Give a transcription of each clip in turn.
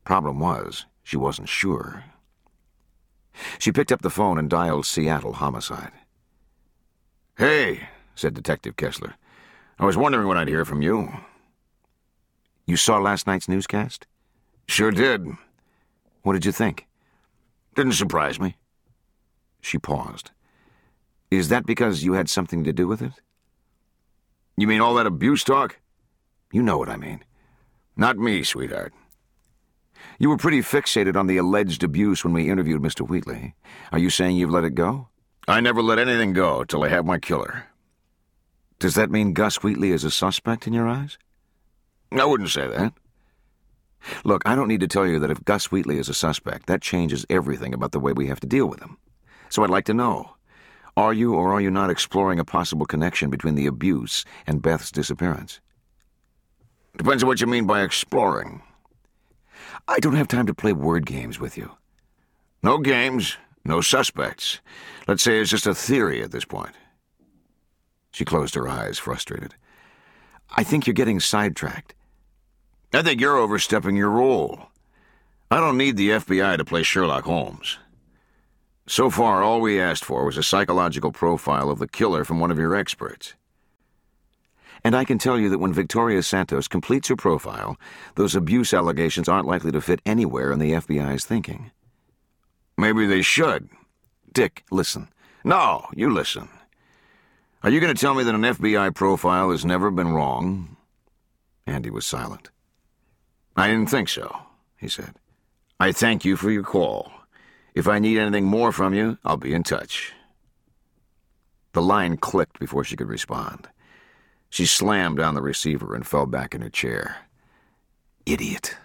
Problem was, she wasn't sure. She picked up the phone and dialed Seattle Homicide. "Hey," said Detective Kessler. "I was wondering when I'd hear from you." "You saw last night's newscast?" "Sure did." "What did you think?" "Didn't surprise me." She paused. "Is that because you had something to do with it?" "You mean all that abuse talk?" "You know what I mean." "Not me, sweetheart." "You were pretty fixated on the alleged abuse when we interviewed Mr. Wheatley. Are you saying you've let it go?" "I never let anything go till I have my killer." "Does that mean Gus Wheatley is a suspect in your eyes?" "I wouldn't say that." "Look, I don't need to tell you that if Gus Wheatley is a suspect, that changes everything about the way we have to deal with him. So I'd like to know, are you or are you not exploring a possible connection between the abuse and Beth's disappearance?" "Depends on what you mean by exploring." "I don't have time to play word games with you." "No games, no suspects. Let's say it's just a theory at this point." She closed her eyes, frustrated. "I think you're getting sidetracked." "I think you're overstepping your role. I don't need the FBI to play Sherlock Holmes. So far, all we asked for was a psychological profile of the killer from one of your experts." "And I can tell you that when Victoria Santos completes her profile, those abuse allegations aren't likely to fit anywhere in the FBI's thinking." "Maybe they should." "Dick, listen." "No, you listen. Are you going to tell me that an FBI profile has never been wrong?" Andy was silent. "I didn't think so," he said. "I thank you for your call. If I need anything more from you, I'll be in touch." The line clicked before she could respond. She slammed down the receiver and fell back in her chair. Idiot.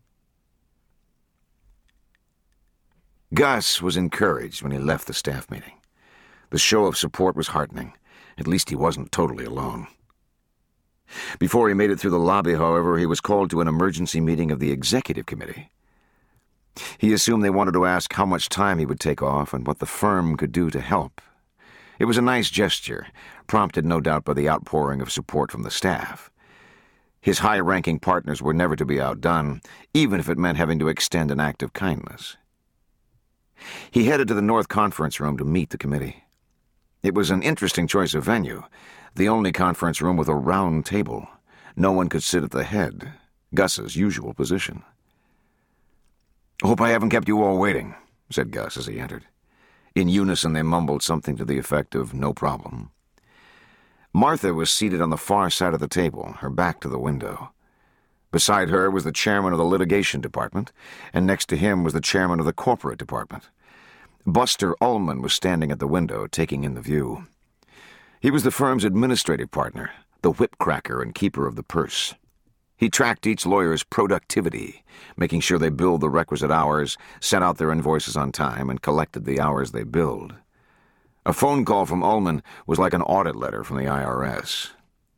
Gus was encouraged when he left the staff meeting. The show of support was heartening. At least he wasn't totally alone. Before he made it through the lobby, however, he was called to an emergency meeting of the executive committee. He assumed they wanted to ask how much time he would take off and what the firm could do to help. It was a nice gesture, prompted no doubt by the outpouring of support from the staff. His high-ranking partners were never to be outdone, even if it meant having to extend an act of kindness. He headed to the North Conference Room to meet the committee. It was an interesting choice of venue, the only conference room with a round table. No one could sit at the head, Gus's usual position. "Hope I haven't kept you all waiting," said Gus as he entered. In unison they mumbled something to the effect of "no problem." Martha was seated on the far side of the table, her back to the window. Beside her was the chairman of the litigation department, and next to him was the chairman of the corporate department. Buster Ullman was standing at the window, taking in the view. He was the firm's administrative partner, the whipcracker and keeper of the purse. He tracked each lawyer's productivity, making sure they billed the requisite hours, sent out their invoices on time, and collected the hours they billed. A phone call from Ullman was like an audit letter from the IRS.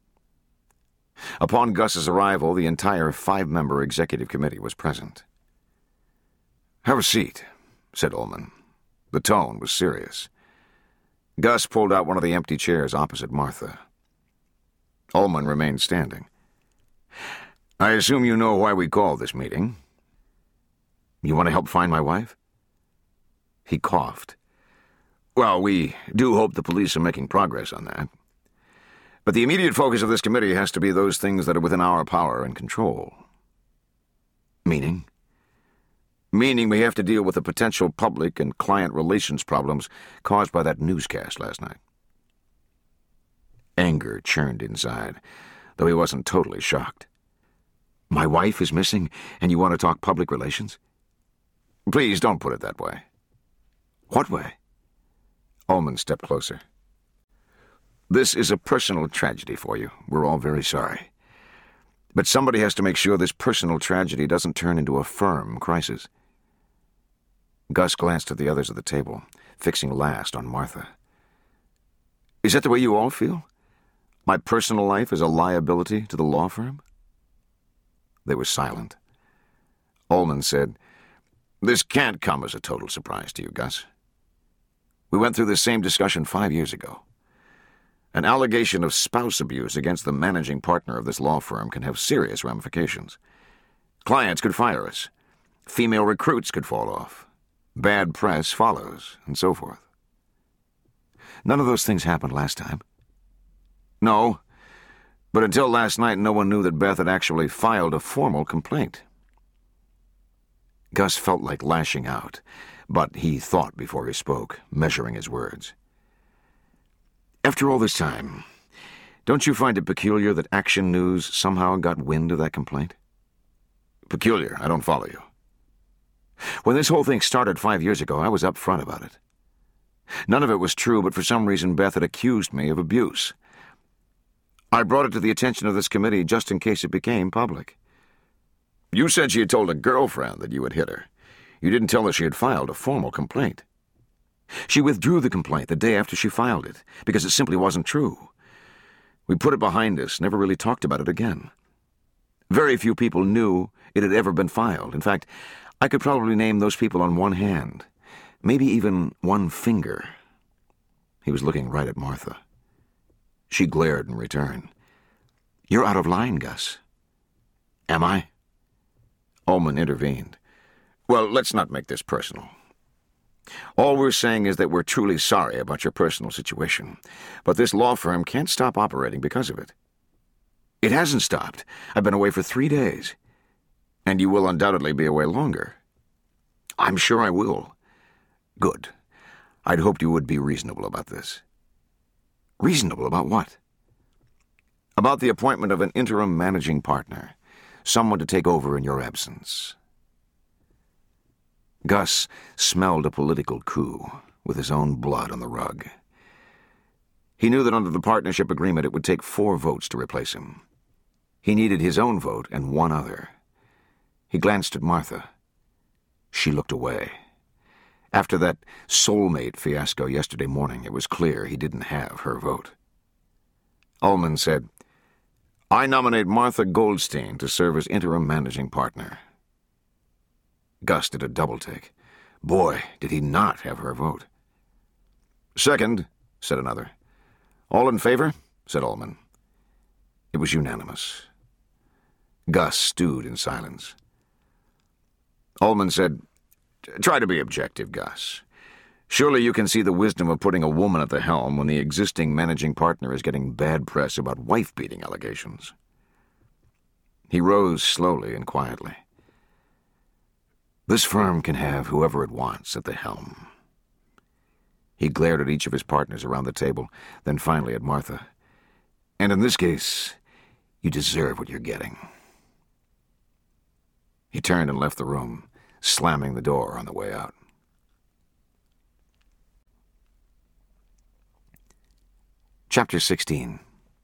Upon Gus's arrival, the entire 5-member executive committee was present. "Have a seat," said Ullman. The tone was serious. Gus pulled out one of the empty chairs opposite Martha. Ullman remained standing. "I assume you know why we called this meeting." "You want to help find my wife?" He coughed. "Well, we do hope the police are making progress on that. But the immediate focus of this committee has to be those things that are within our power and control." "Meaning?" "Meaning we have to deal with the potential public and client relations problems caused by that newscast last night." Anger churned inside, though he wasn't totally shocked. "My wife is missing, and you want to talk public relations?" "Please don't put it that way." "What way?" Ullman stepped closer. "This is a personal tragedy for you. We're all very sorry. But somebody has to make sure this personal tragedy doesn't turn into a firm crisis." Gus glanced at the others at the table, fixing last on Martha. "Is that the way you all feel? My personal life is a liability to the law firm?" They were silent. Ullman said, "This can't come as a total surprise to you, Gus. We went through the same discussion 5 years ago. An allegation of spouse abuse against the managing partner of this law firm can have serious ramifications. Clients could fire us. Female recruits could fall off. Bad press follows, and so forth. None of those things happened last time. No, but until last night, no one knew that Beth had actually filed a formal complaint. Gus felt like lashing out, but he thought before he spoke, measuring his words. After all this time, don't you find it peculiar that Action News somehow got wind of that complaint? Peculiar, I don't follow you. When this whole thing started 5 years ago, I was up front about it. None of it was true, but for some reason Beth had accused me of abuse. I brought it to the attention of this committee just in case it became public. You said she had told a girlfriend that you had hit her. You didn't tell her she had filed a formal complaint. She withdrew the complaint the day after she filed it, because it simply wasn't true. We put it behind us, never really talked about it again. Very few people knew it had ever been filed. In fact, I could probably name those people on one hand, maybe even one finger. He was looking right at Martha. She glared in return. You're out of line, Gus. Am I? Ullman intervened. Well, let's not make this personal. All we're saying is that we're truly sorry about your personal situation, but this law firm can't stop operating because of it. It hasn't stopped. I've been away for 3 days. And you will undoubtedly be away longer. I'm sure I will. Good. I'd hoped you would be reasonable about this. Reasonable about what? About the appointment of an interim managing partner, someone to take over in your absence. Gus smelled a political coup, with his own blood on the rug. He knew that under the partnership agreement it would take 4 votes to replace him. He needed his own vote and one other. He glanced at Martha. She looked away. After that soulmate fiasco yesterday morning, it was clear he didn't have her vote. Ullman said, I nominate Martha Goldstein to serve as interim managing partner. Gus did a double-take. Boy, did he not have her vote. Second, said another. All in favor? Said Ullman. It was unanimous. Gus stewed in silence. Ullman said, Try to be objective, Gus. Surely you can see the wisdom of putting a woman at the helm when the existing managing partner is getting bad press about wife-beating allegations. He rose slowly and quietly. This firm can have whoever it wants at the helm. He glared at each of his partners around the table, then finally at Martha. And in this case, you deserve what you're getting. He turned and left the room, slamming the door on the way out. Chapter 16.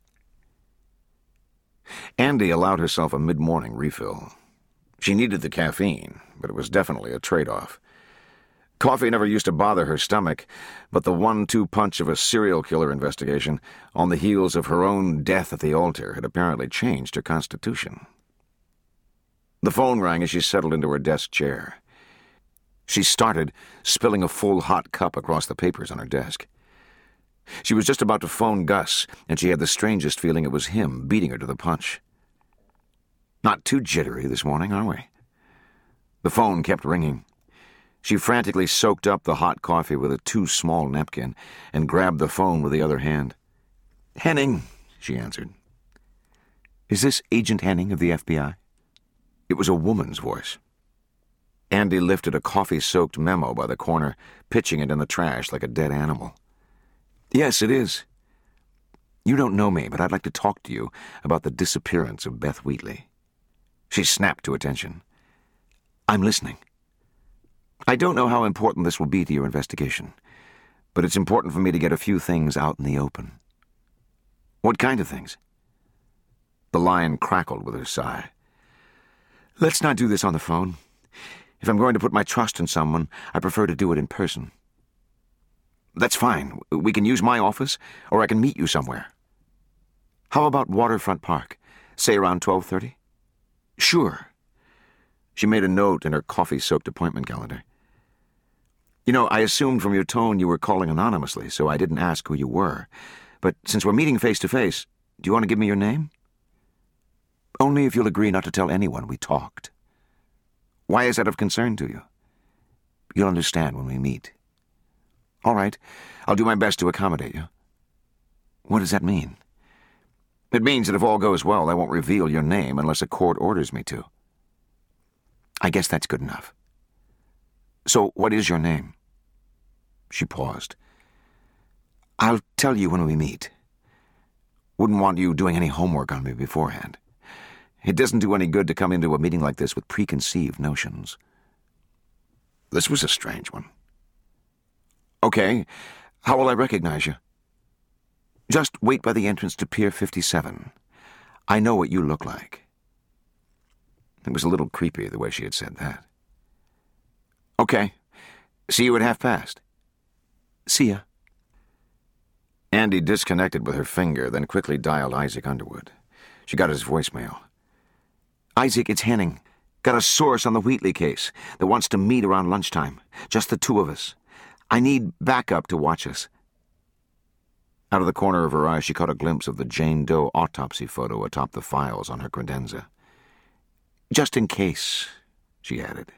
Andy allowed herself a mid-morning refill. She needed the caffeine, but it was definitely a trade-off. Coffee never used to bother her stomach, but the 1-2 punch of a serial killer investigation on the heels of her own death at the altar had apparently changed her constitution. The phone rang as she settled into her desk chair. She started, spilling a full hot cup across the papers on her desk. She was just about to phone Gus, and she had the strangest feeling it was him beating her to the punch. Not too jittery this morning, are we? The phone kept ringing. She frantically soaked up the hot coffee with a too-small napkin and grabbed the phone with the other hand. Henning, she answered. Is this Agent Henning of the FBI? It was a woman's voice. Andy lifted a coffee-soaked memo by the corner, pitching it in the trash like a dead animal. Yes, it is. You don't know me, but I'd like to talk to you about the disappearance of Beth Wheatley. She snapped to attention. I'm listening. I don't know how important this will be to your investigation, but it's important for me to get a few things out in the open. What kind of things? The line crackled with her sigh. Let's not do this on the phone. If I'm going to put my trust in someone, I prefer to do it in person. That's fine. We can use my office, or I can meet you somewhere. How about Waterfront Park? Say around 12:30? Sure. She made a note in her coffee-soaked appointment calendar. You know, I assumed from your tone you were calling anonymously, so I didn't ask who you were. But since we're meeting face-to-face, do you want to give me your name? Only if you'll agree not to tell anyone we talked. Why is that of concern to you? You'll understand when we meet. All right, I'll do my best to accommodate you. What does that mean? It means that if all goes well, I won't reveal your name unless a court orders me to. I guess that's good enough. So, what is your name? She paused. I'll tell you when we meet. Wouldn't want you doing any homework on me beforehand. It doesn't do any good to come into a meeting like this with preconceived notions. This was a strange one. Okay, how will I recognize you? Just wait by the entrance to Pier 57. I know what you look like. It was a little creepy the way she had said that. Okay, see you at past. See ya. Andy disconnected with her finger, then quickly dialed Isaac Underwood. She got his voicemail. Isaac, it's Henning. Got a source on the Wheatley case that wants to meet around lunchtime. Just the two of us. I need backup to watch us. Out of the corner of her eye, she caught a glimpse of the Jane Doe autopsy photo atop the files on her credenza. Just in case, she added.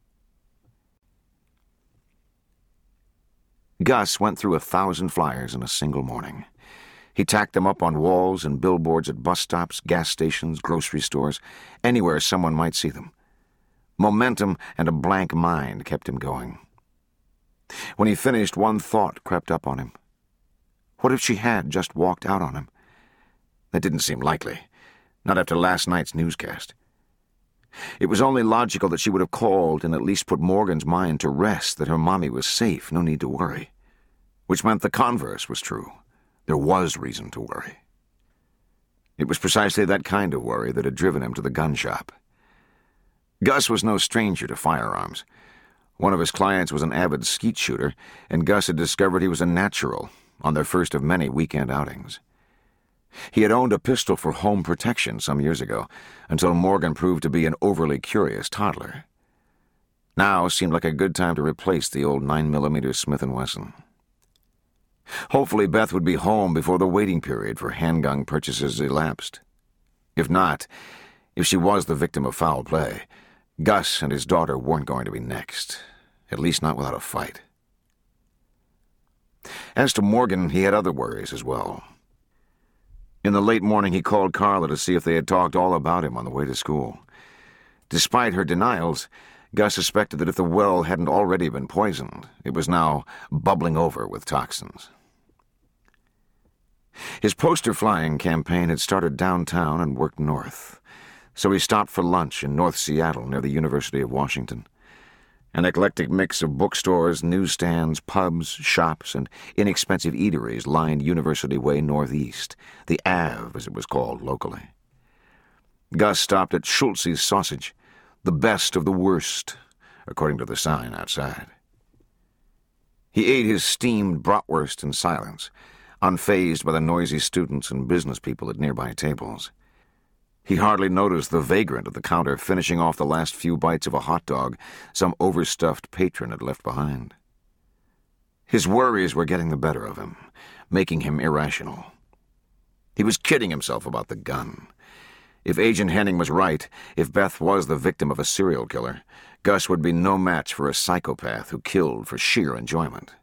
Gus went through 1,000 flyers in a single morning. He tacked them up on walls and billboards at bus stops, gas stations, grocery stores, anywhere someone might see them. Momentum and a blank mind kept him going. When he finished, one thought crept up on him. What if she had just walked out on him? That didn't seem likely, not after last night's newscast. It was only logical that she would have called and at least put Morgan's mind to rest that her mommy was safe, no need to worry. Which meant the converse was true. There was reason to worry. It was precisely that kind of worry that had driven him to the gun shop. Gus was no stranger to firearms. One of his clients was an avid skeet shooter, and Gus had discovered he was a natural on their first of many weekend outings. He had owned a pistol for home protection some years ago, until Morgan proved to be an overly curious toddler. Now seemed like a good time to replace the old 9mm Smith & Wesson. Hopefully Beth would be home before the waiting period for handgun purchases elapsed. If not, if she was the victim of foul play, Gus and his daughter weren't going to be next, at least not without a fight. As to Morgan, he had other worries as well. In the late morning, he called Carla to see if they had talked all about him on the way to school. Despite her denials, Gus suspected that if the well hadn't already been poisoned, it was now bubbling over with toxins. His poster flying campaign had started downtown and worked north, so he stopped for lunch in North Seattle near the University of Washington. An eclectic mix of bookstores, newsstands, pubs, shops, and inexpensive eateries lined University Way Northeast, the Ave, as it was called locally. Gus stopped at Schulze's Sausage, the best of the worst, according to the sign outside. He ate his steamed bratwurst in silence, unfazed by the noisy students and business people at nearby tables. He hardly noticed the vagrant at the counter finishing off the last few bites of a hot dog some overstuffed patron had left behind. His worries were getting the better of him, making him irrational. He was kidding himself about the gun. If Agent Henning was right, if Beth was the victim of a serial killer, Gus would be no match for a psychopath who killed for sheer enjoyment.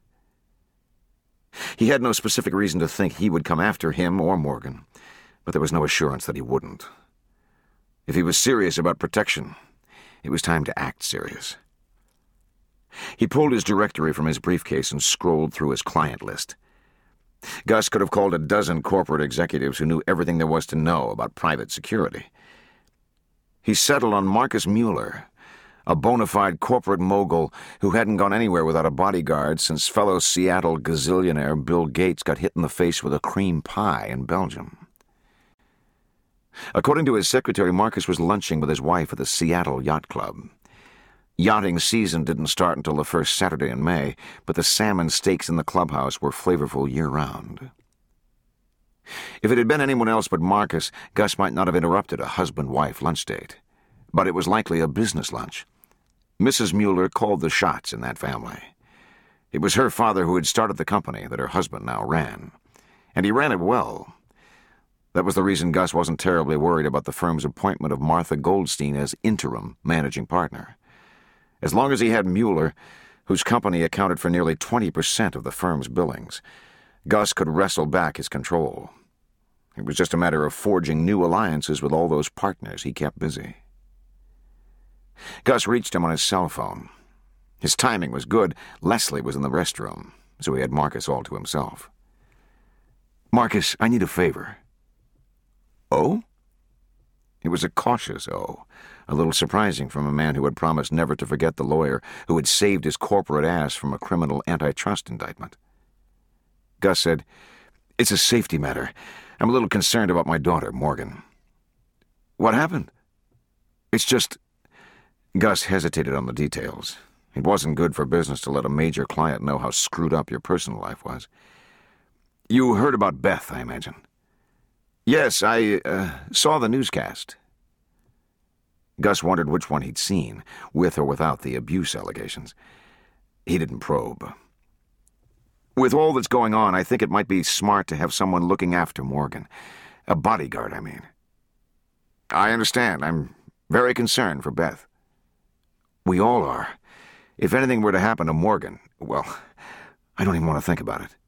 He had no specific reason to think he would come after him or Morgan, but there was no assurance that he wouldn't. If he was serious about protection, it was time to act serious. He pulled his directory from his briefcase and scrolled through his client list. Gus could have called a dozen corporate executives who knew everything there was to know about private security. He settled on Marcus Mueller, a bona fide corporate mogul who hadn't gone anywhere without a bodyguard since fellow Seattle gazillionaire Bill Gates got hit in the face with a cream pie in Belgium. According to his secretary, Marcus was lunching with his wife at the Seattle Yacht Club. Yachting season didn't start until the first Saturday in May, but the salmon steaks in the clubhouse were flavorful year-round. If it had been anyone else but Marcus, Gus might not have interrupted a husband-wife lunch date. But it was likely a business lunch. Mrs. Mueller called the shots in that family. It was her father who had started the company that her husband now ran. And he ran it well. That was the reason Gus wasn't terribly worried about the firm's appointment of Martha Goldstein as interim managing partner. As long as he had Mueller, whose company accounted for nearly 20% of the firm's billings, Gus could wrestle back his control. It was just a matter of forging new alliances with all those partners he kept busy. Gus reached him on his cell phone. His timing was good. Leslie was in the restroom, so he had Marcus all to himself. "Marcus, I need a favor." "Oh?" It was a cautious "oh," a little surprising from a man who had promised never to forget the lawyer who had saved his corporate ass from a criminal antitrust indictment. Gus said, "It's a safety matter. I'm a little concerned about my daughter, Morgan." "What happened?" "It's just—" Gus hesitated on the details. It wasn't good for business to let a major client know how screwed up your personal life was. "You heard about Beth, I imagine." "Yes, I saw the newscast." Gus wondered which one he'd seen, with or without the abuse allegations. He didn't probe. "With all that's going on, I think it might be smart to have someone looking after Morgan. A bodyguard, I mean." "I understand. I'm very concerned for Beth." "We all are. If anything were to happen to Morgan, well, I don't even want to think about it."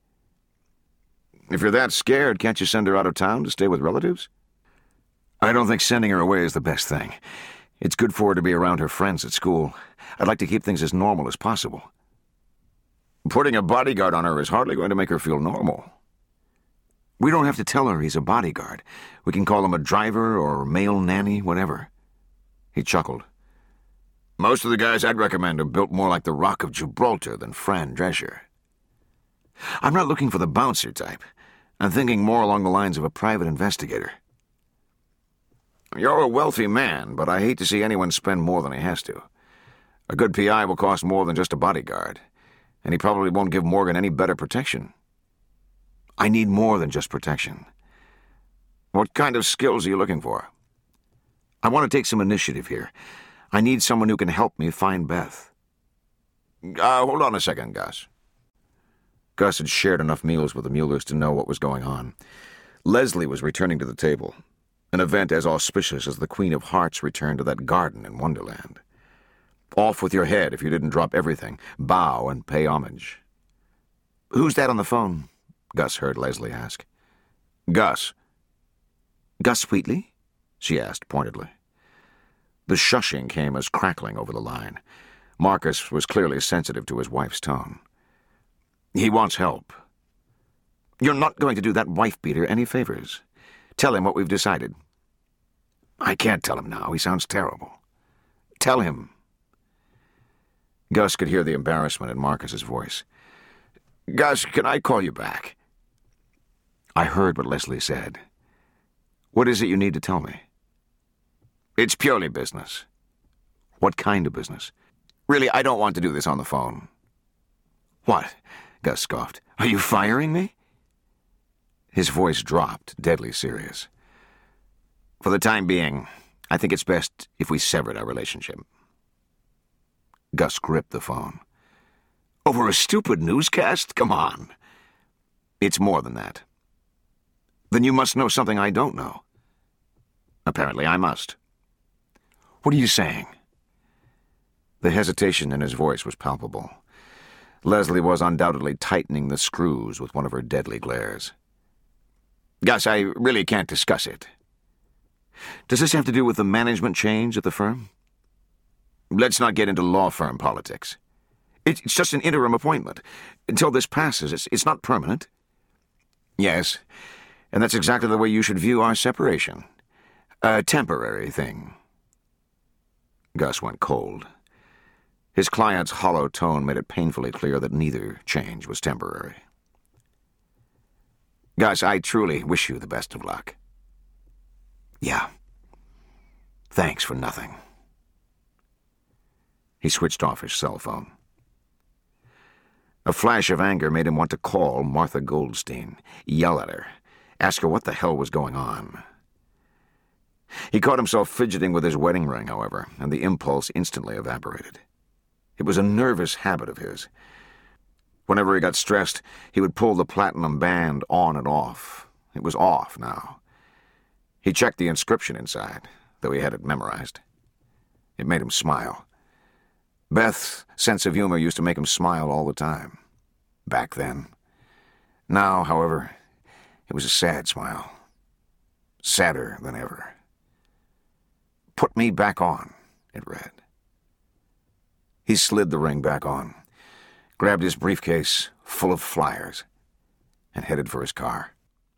"If you're that scared, can't you send her out of town to stay with relatives?" "I don't think sending her away is the best thing. It's good for her to be around her friends at school. I'd like to keep things as normal as possible." "Putting a bodyguard on her is hardly going to make her feel normal." "We don't have to tell her he's a bodyguard. We can call him a driver or male nanny, whatever." He chuckled. "Most of the guys I'd recommend are built more like the Rock of Gibraltar than Fran Drescher." "I'm not looking for the bouncer type. I'm thinking more along the lines of a private investigator." "You're a wealthy man, but I hate to see anyone spend more than he has to. A good PI will cost more than just a bodyguard, and he probably won't give Morgan any better protection." "I need more than just protection." "What kind of skills are you looking for?" "I want to take some initiative here. I need someone who can help me find Beth." Hold on a second, Gus." Gus had shared enough meals with the Muellers to know what was going on. Leslie was returning to the table, an event as auspicious as the Queen of Hearts' return to that garden in Wonderland. Off with your head if you didn't drop everything, bow and pay homage. "Who's that on the phone?" Gus heard Leslie ask. "Gus." "Gus Wheatley?" she asked pointedly. The shushing came as crackling over the line. Marcus was clearly sensitive to his wife's tone. "He wants help." "You're not going to do that wife-beater any favors. Tell him what we've decided." "I can't tell him now. He sounds terrible." "Tell him." Gus could hear the embarrassment in Marcus's voice. "Gus, can I call you back?" "I heard what Leslie said. What is it you need to tell me?" "It's purely business." "What kind of business?" "Really, I don't want to do this on the phone." "What?" Gus scoffed. "Are you firing me?" His voice dropped, deadly serious. "For the time being, I think it's best if we severed our relationship." Gus gripped the phone. "Over a stupid newscast? Come on." "It's more than that." "Then you must know something I don't know." "Apparently I must." "What are you saying?" The hesitation in his voice was palpable. Leslie was undoubtedly tightening the screws with one of her deadly glares. "Gus, I really can't discuss it." "Does this have to do with the management change at the firm?" "Let's not get into law firm politics." It's just an interim appointment. Until this passes, it's not permanent." "Yes, and that's exactly the way you should view our separation. A temporary thing." Gus went cold. His client's hollow tone made it painfully clear that neither change was temporary. "Gus, I truly wish you the best of luck." "Yeah. Thanks for nothing." He switched off his cell phone. A flash of anger made him want to call Martha Goldstein, yell at her, ask her what the hell was going on. He caught himself fidgeting with his wedding ring, however, and the impulse instantly evaporated. It was a nervous habit of his. Whenever he got stressed, he would pull the platinum band on and off. It was off now. He checked the inscription inside, though he had it memorized. It made him smile. Beth's sense of humor used to make him smile all the time. Back then. Now, however, it was a sad smile. Sadder than ever. "Put me back on," it read. He slid the ring back on, grabbed his briefcase full of flyers, and headed for his car.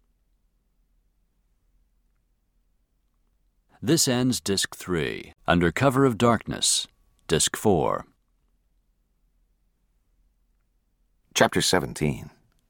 This ends Disc 3. Under Cover of Darkness, Disc 4. Chapter 17.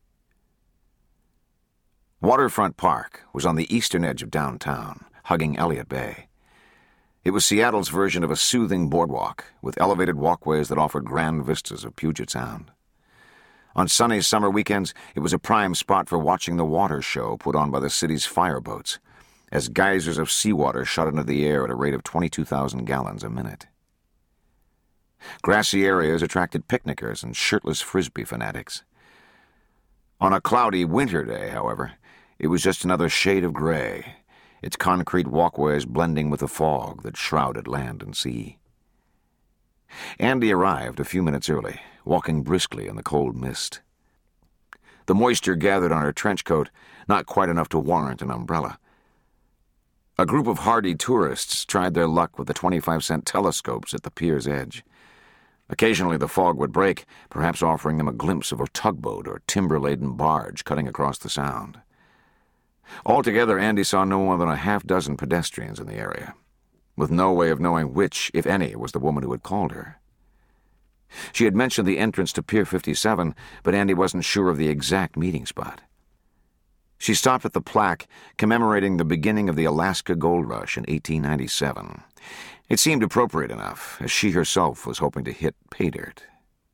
Waterfront Park was on the eastern edge of downtown, hugging Elliott Bay. It was Seattle's version of a soothing boardwalk, with elevated walkways that offered grand vistas of Puget Sound. On sunny summer weekends, it was a prime spot for watching the water show put on by the city's fireboats, as geysers of seawater shot into the air at a rate of 22,000 gallons a minute. Grassy areas attracted picnickers and shirtless Frisbee fanatics. On a cloudy winter day, however, it was just another shade of gray, its concrete walkways blending with the fog that shrouded land and sea. Andy arrived a few minutes early, walking briskly in the cold mist. The moisture gathered on her trench coat, not quite enough to warrant an umbrella. A group of hardy tourists tried their luck with the 25-cent telescopes at the pier's edge. Occasionally the fog would break, perhaps offering them a glimpse of a tugboat or timber-laden barge cutting across the Sound. Altogether, Andy saw no more than a half-dozen pedestrians in the area, with no way of knowing which, if any, was the woman who had called her. She had mentioned the entrance to Pier 57, but Andy wasn't sure of the exact meeting spot. She stopped at the plaque commemorating the beginning of the Alaska Gold Rush in 1897. It seemed appropriate enough, as she herself was hoping to hit pay dirt.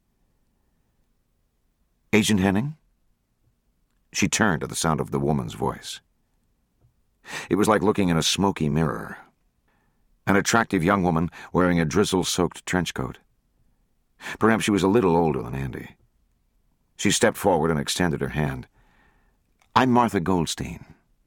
"Agent Henning?" She turned at the sound of the woman's voice. It was like looking in a smoky mirror. An attractive young woman wearing a drizzle-soaked trench coat. Perhaps she was a little older than Andy. She stepped forward and extended her hand. "I'm Martha Goldstein."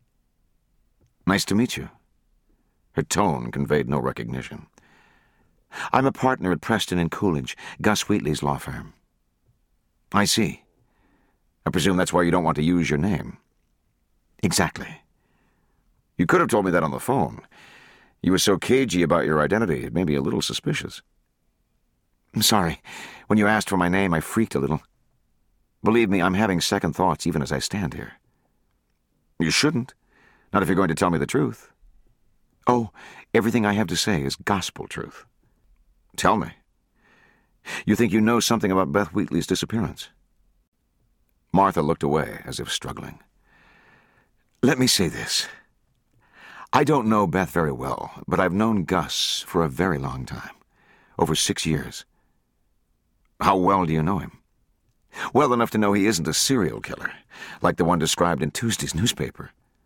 "Nice to meet you." Her tone conveyed no recognition. "I'm a partner at Preston and Coolidge, Gus Wheatley's law firm." "I see. I presume that's why you don't want to use your name." "Exactly." "You could have told me that on the phone. You were so cagey about your identity, it made me a little suspicious." "I'm sorry. When you asked for my name, I freaked a little. Believe me, I'm having second thoughts even as I stand here." "You shouldn't. Not if you're going to tell me the truth." "Oh, everything I have to say is gospel truth." "Tell me." "You think you know something about Beth Wheatley's disappearance?" Martha looked away, as if struggling. "Let me say this. I don't know Beth very well, but I've known Gus for a very long time. Over 6 years." "How well do you know him?" "Well enough to know he isn't a serial killer, like the one described in Tuesday's newspaper."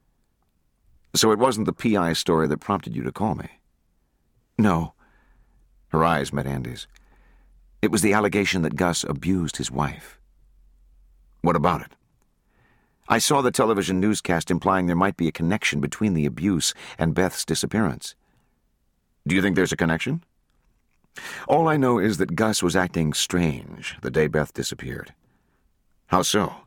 "So it wasn't the P.I. story that prompted you to call me?" "No." Her eyes met Andy's. "It was the allegation that Gus abused his wife." "What about it?" "I saw the television newscast implying there might be a connection between the abuse and Beth's disappearance." "Do you think there's a connection?" "All I know is that Gus was acting strange the day Beth disappeared." "How so?"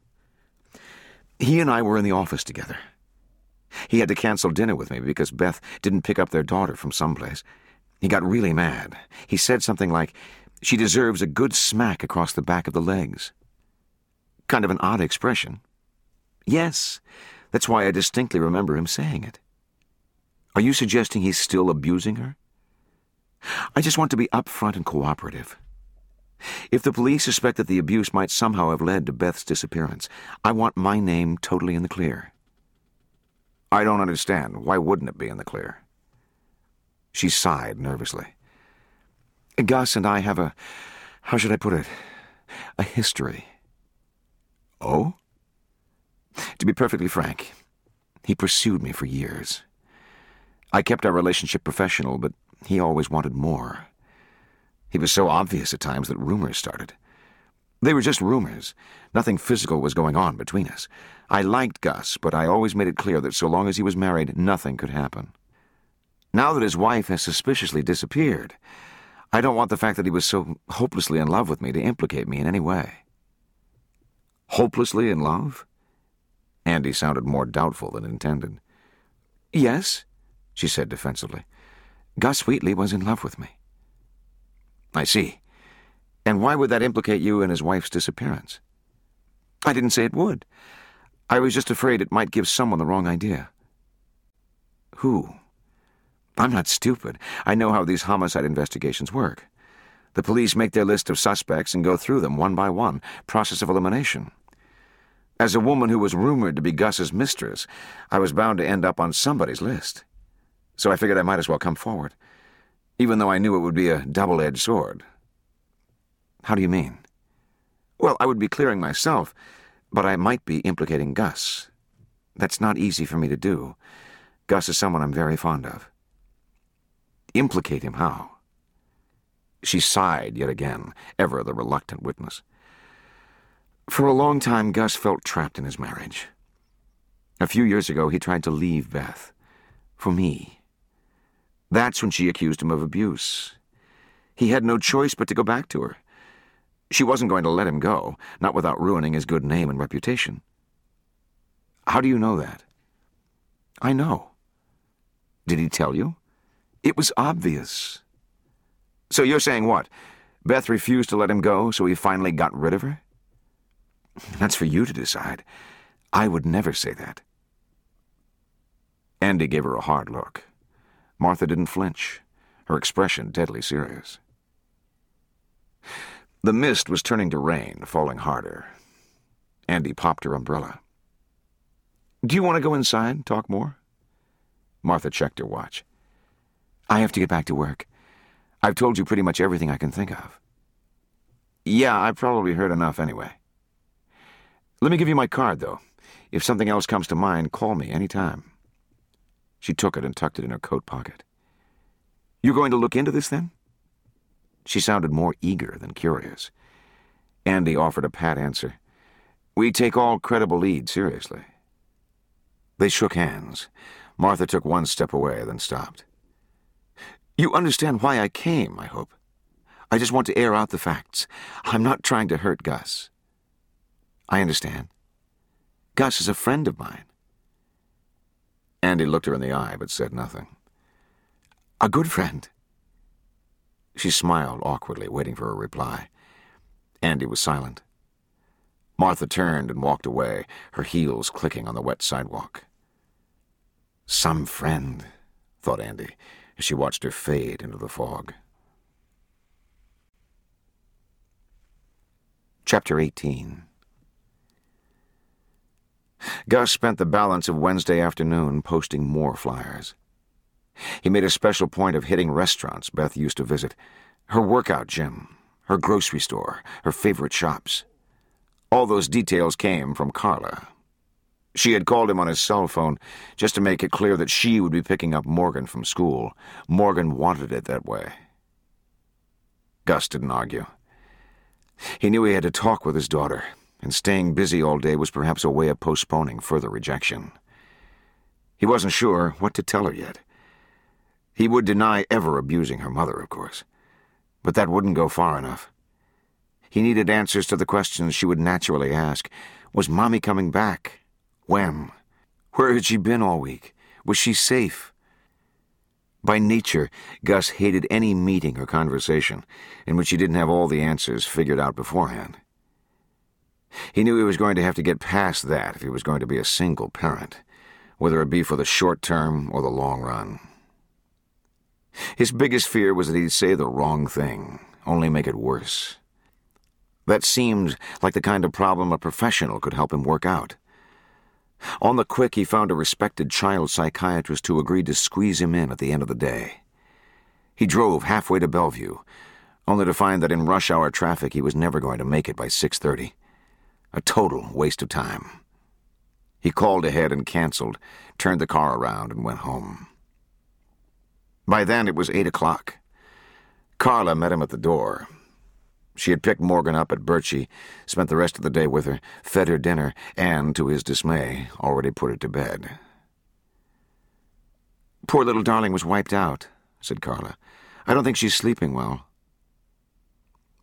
"He and I were in the office together. He had to cancel dinner with me because Beth didn't pick up their daughter from someplace. He got really mad. He said something like, 'She deserves a good smack across the back of the legs.' Kind of an odd expression." "Yes, that's why I distinctly remember him saying it." "Are you suggesting he's still abusing her?" "I just want to be upfront and cooperative. If the police suspect that the abuse might somehow have led to Beth's disappearance, I want my name totally in the clear." "I don't understand. Why wouldn't it be in the clear?" She sighed nervously. "Gus and I have how should I put it, a history." "Oh?" "To be perfectly frank, he pursued me for years. I kept our relationship professional, but he always wanted more. He was so obvious at times that rumors started. They were just rumors. Nothing physical was going on between us. I liked Gus, but I always made it clear that so long as he was married, nothing could happen. Now that his wife has suspiciously disappeared, I don't want the fact that he was so hopelessly in love with me to implicate me in any way." "Hopelessly in love?" Andy sounded more doubtful than intended. "Yes," she said defensively. "Gus Wheatley was in love with me." "I see. And why would that implicate you in his wife's disappearance?" "I didn't say it would. I was just afraid it might give someone the wrong idea." "Who?" "I'm not stupid. I know how these homicide investigations work. The police make their list of suspects and go through them one by one, process of elimination. As a woman who was rumored to be Gus's mistress, I was bound to end up on somebody's list. So I figured I might as well come forward, even though I knew it would be a double-edged sword." "How do you mean?" "Well, I would be clearing myself, but I might be implicating Gus. That's not easy for me to do. Gus is someone I'm very fond of." "Implicate him how?" She sighed yet again, ever the reluctant witness. "For a long time, Gus felt trapped in his marriage. A few years ago, he tried to leave Beth. For me. That's when she accused him of abuse. He had no choice but to go back to her. She wasn't going to let him go, not without ruining his good name and reputation." "How do you know that?" "I know." "Did he tell you?" "It was obvious." "So you're saying what? Beth refused to let him go, so he finally got rid of her?" "That's for you to decide. I would never say that." Andy gave her a hard look. Martha didn't flinch, her expression deadly serious. The mist was turning to rain, falling harder. Andy popped her umbrella. "Do you want to go inside, talk more?" Martha checked her watch. "I have to get back to work. I've told you pretty much everything I can think of." "Yeah, I've probably heard enough anyway. Let me give you my card, though. If something else comes to mind, call me any time." She took it and tucked it in her coat pocket. "You're going to look into this, then?" She sounded more eager than curious. Andy offered a pat answer. "We take all credible leads seriously." They shook hands. Martha took one step away, then stopped. "You understand why I came, I hope. I just want to air out the facts. I'm not trying to hurt Gus." "I understand. Gus is a friend of mine." Andy looked her in the eye, but said nothing. "A good friend." She smiled awkwardly, waiting for a reply. Andy was silent. Martha turned and walked away, her heels clicking on the wet sidewalk. "Some friend," thought Andy, as she watched her fade into the fog. Chapter 18. Gus spent the balance of Wednesday afternoon posting more flyers. He made a special point of hitting restaurants Beth used to visit, her workout gym, her grocery store, her favorite shops. All those details came from Carla. She had called him on his cell phone just to make it clear that she would be picking up Morgan from school. Morgan wanted it that way. Gus didn't argue. He knew he had to talk with his daughter, and staying busy all day was perhaps a way of postponing further rejection. He wasn't sure what to tell her yet. He would deny ever abusing her mother, of course, but that wouldn't go far enough. He needed answers to the questions she would naturally ask. Was Mommy coming back? When? Where had she been all week? Was she safe? By nature, Gus hated any meeting or conversation in which he didn't have all the answers figured out beforehand. He knew he was going to have to get past that if he was going to be a single parent, whether it be for the short term or the long run. His biggest fear was that he'd say the wrong thing, only make it worse. That seemed like the kind of problem a professional could help him work out. On the quick, he found a respected child psychiatrist who agreed to squeeze him in at the end of the day. He drove halfway to Bellevue, only to find that in rush-hour traffic he was never going to make it by 6:30. A total waste of time. He called ahead and canceled, turned the car around, and went home. By then it was 8 o'clock. Carla met him at the door. She had picked Morgan up at Birchie, spent the rest of the day with her, fed her dinner, and, to his dismay, already put her to bed. "Poor little darling was wiped out," said Carla. "I don't think she's sleeping well."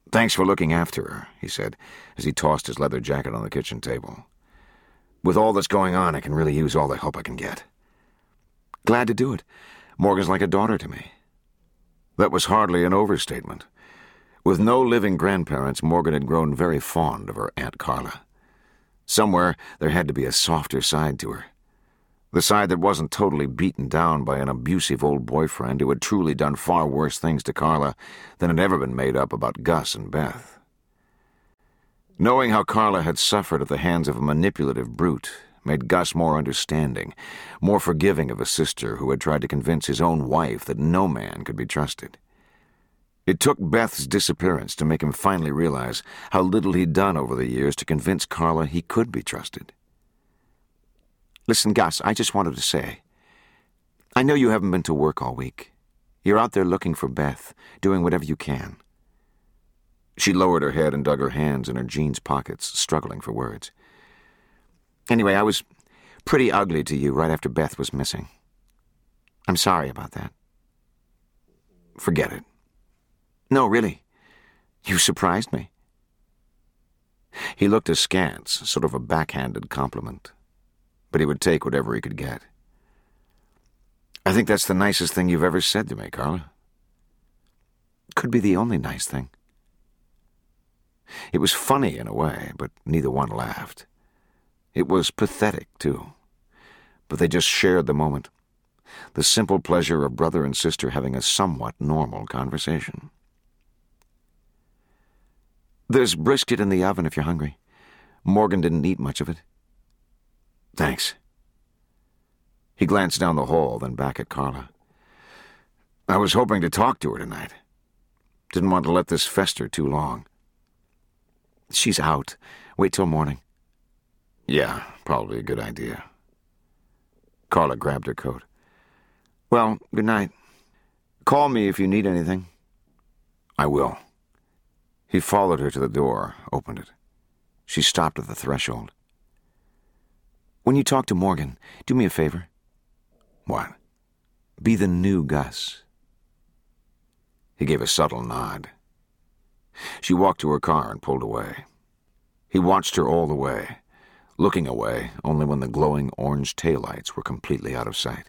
"Thanks for looking after her," he said, as he tossed his leather jacket on the kitchen table. "With all that's going on, I can really use all the help I can get." "Glad to do it. Morgan's like a daughter to me." That was hardly an overstatement. With no living grandparents, Morgan had grown very fond of her Aunt Carla. Somewhere there had to be a softer side to her. The side that wasn't totally beaten down by an abusive old boyfriend who had truly done far worse things to Carla than had ever been made up about Gus and Beth. Knowing how Carla had suffered at the hands of a manipulative brute made Gus more understanding, more forgiving of a sister who had tried to convince his own wife that no man could be trusted. It took Beth's disappearance to make him finally realize how little he'd done over the years to convince Carla he could be trusted. "Listen, Gus, I just wanted to say, I know you haven't been to work all week. You're out there looking for Beth, doing whatever you can." She lowered her head and dug her hands in her jeans pockets, struggling for words. "Anyway, I was pretty ugly to you right after Beth was missing. I'm sorry about that." "Forget it." "No, really. You surprised me." He looked askance, sort of a backhanded compliment. But he would take whatever he could get. "I think that's the nicest thing you've ever said to me, Carla." "Could be the only nice thing." It was funny in a way, but neither one laughed. It was pathetic, too. But they just shared the moment. The simple pleasure of brother and sister having a somewhat normal conversation. "There's brisket in the oven if you're hungry. Morgan didn't eat much of it." "Thanks." He glanced down the hall, then back at Carla. "I was hoping to talk to her tonight. Didn't want to let this fester too long." "She's out. Wait till morning." "Yeah, probably a good idea." Carla grabbed her coat. "Well, good night. Call me if you need anything." "I will." He followed her to the door, opened it. She stopped at the threshold. "When you talk to Morgan, do me a favor." "What?" "Be the new Gus." He gave a subtle nod. She walked to her car and pulled away. He watched her all the way, looking away only when the glowing orange taillights were completely out of sight.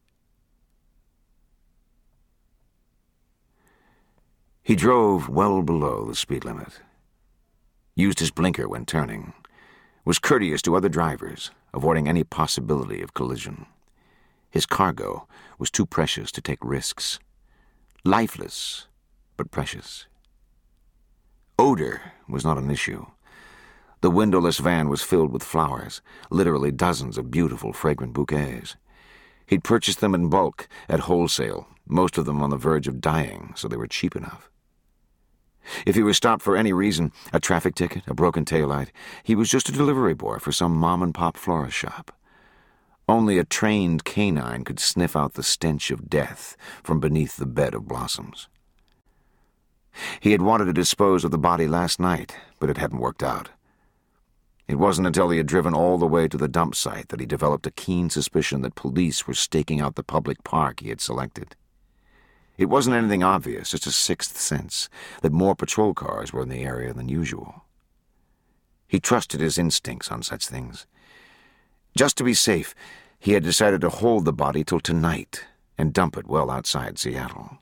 He drove well below the speed limit, used his blinker when turning, was courteous to other drivers, avoiding any possibility of collision. His cargo was too precious to take risks. Lifeless, but precious. Odor was not an issue. The windowless van was filled with flowers, literally dozens of beautiful, fragrant bouquets. He'd purchased them in bulk, at wholesale, most of them on the verge of dying, so they were cheap enough. If he was stopped for any reason, a traffic ticket, a broken taillight, he was just a delivery boy for some mom-and-pop florist shop. Only a trained canine could sniff out the stench of death from beneath the bed of blossoms. He had wanted to dispose of the body last night, but it hadn't worked out. It wasn't until he had driven all the way to the dump site that he developed a keen suspicion that police were staking out the public park he had selected. It wasn't anything obvious, just a sixth sense that more patrol cars were in the area than usual. He trusted his instincts on such things. Just to be safe, he had decided to hold the body till tonight and dump it well outside Seattle.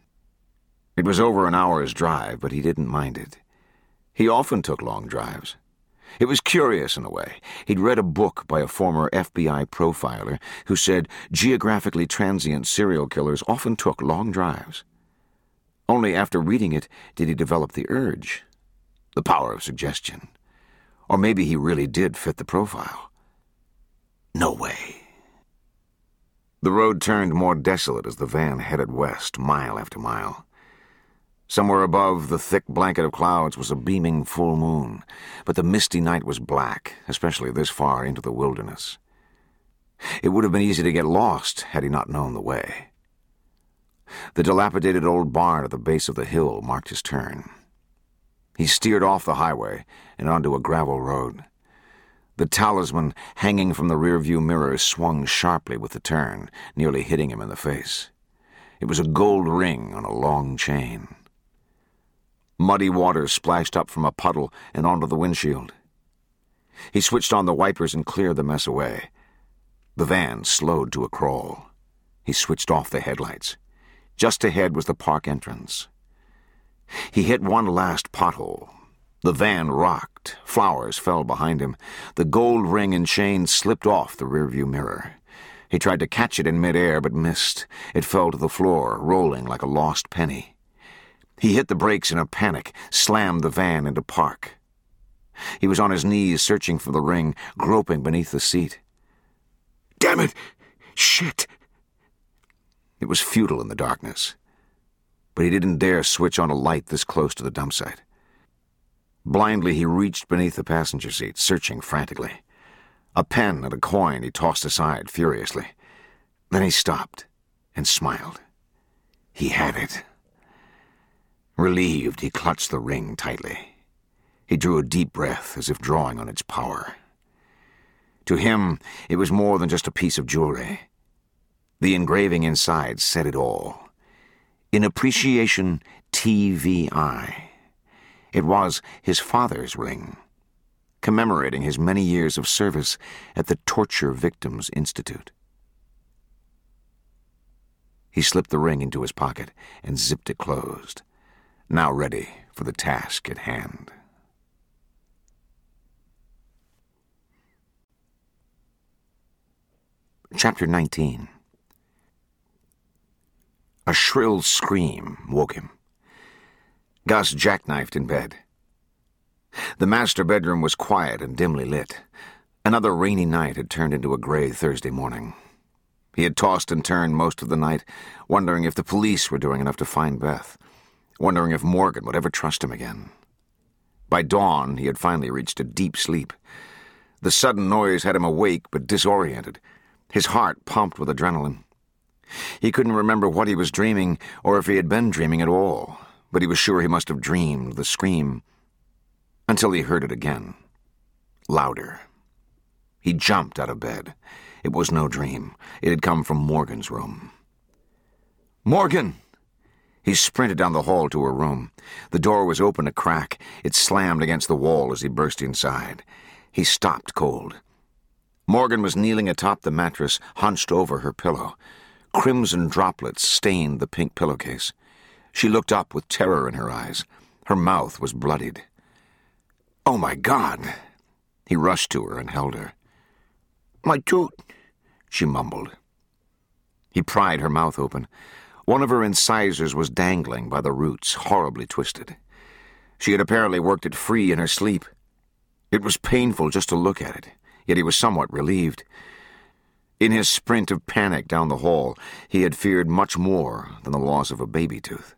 It was over an hour's drive, but he didn't mind it. He often took long drives. It was curious in a way. He'd read a book by a former FBI profiler who said geographically transient serial killers often took long drives. Only after reading it did he develop the urge, the power of suggestion. Or maybe he really did fit the profile. No way. The road turned more desolate as the van headed west, mile after mile. Somewhere above the thick blanket of clouds was a beaming full moon, but the misty night was black, especially this far into the wilderness. It would have been easy to get lost had he not known the way. The dilapidated old barn at the base of the hill marked his turn. He steered off the highway and onto a gravel road. The talisman hanging from the rearview mirror swung sharply with the turn, nearly hitting him in the face. It was a gold ring on a long chain. Muddy water splashed up from a puddle and onto the windshield. He switched on the wipers and cleared the mess away. The van slowed to a crawl. He switched off the headlights. Just ahead was the park entrance. He hit one last pothole. The van rocked. Flowers fell behind him. The gold ring and chain slipped off the rearview mirror. He tried to catch it in midair, but missed. It fell to the floor, rolling like a lost penny. He hit the brakes in a panic, slammed the van into park. He was on his knees, searching for the ring, groping beneath the seat. Damn it! Shit! It was futile in the darkness, but he didn't dare switch on a light this close to the dump site. Blindly, he reached beneath the passenger seat, searching frantically. A pen and a coin he tossed aside furiously. Then he stopped and smiled. He had it. Relieved, he clutched the ring tightly. He drew a deep breath, as if drawing on its power. To him, it was more than just a piece of jewelry. The engraving inside said it all. In appreciation, TVI. It was his father's ring, commemorating his many years of service at the Torture Victims Institute. He slipped the ring into his pocket and zipped it closed, now ready for the task at hand. Chapter 19. A shrill scream woke him. Gus jackknifed in bed. The master bedroom was quiet and dimly lit. Another rainy night had turned into a gray Thursday morning. He had tossed and turned most of the night, wondering if the police were doing enough to find Beth, wondering if Morgan would ever trust him again. By dawn, he had finally reached a deep sleep. The sudden noise had him awake but disoriented. His heart pumped with adrenaline. He couldn't remember what he was dreaming or if he had been dreaming at all, but he was sure he must have dreamed the scream until he heard it again, louder. He jumped out of bed. It was no dream. It had come from Morgan's room. Morgan! He sprinted down the hall to her room. The door was open a crack. It slammed against the wall as he burst inside. He stopped cold. Morgan was kneeling atop the mattress, hunched over her pillow. Crimson droplets stained the pink pillowcase. She looked up with terror in her eyes. Her mouth was bloodied. "Oh, my God!" He rushed to her and held her. "My tooth," she mumbled. He pried her mouth open. One of her incisors was dangling by the roots, horribly twisted. She had apparently worked it free in her sleep. It was painful just to look at it, yet he was somewhat relieved. In his sprint of panic down the hall, he had feared much more than the loss of a baby tooth.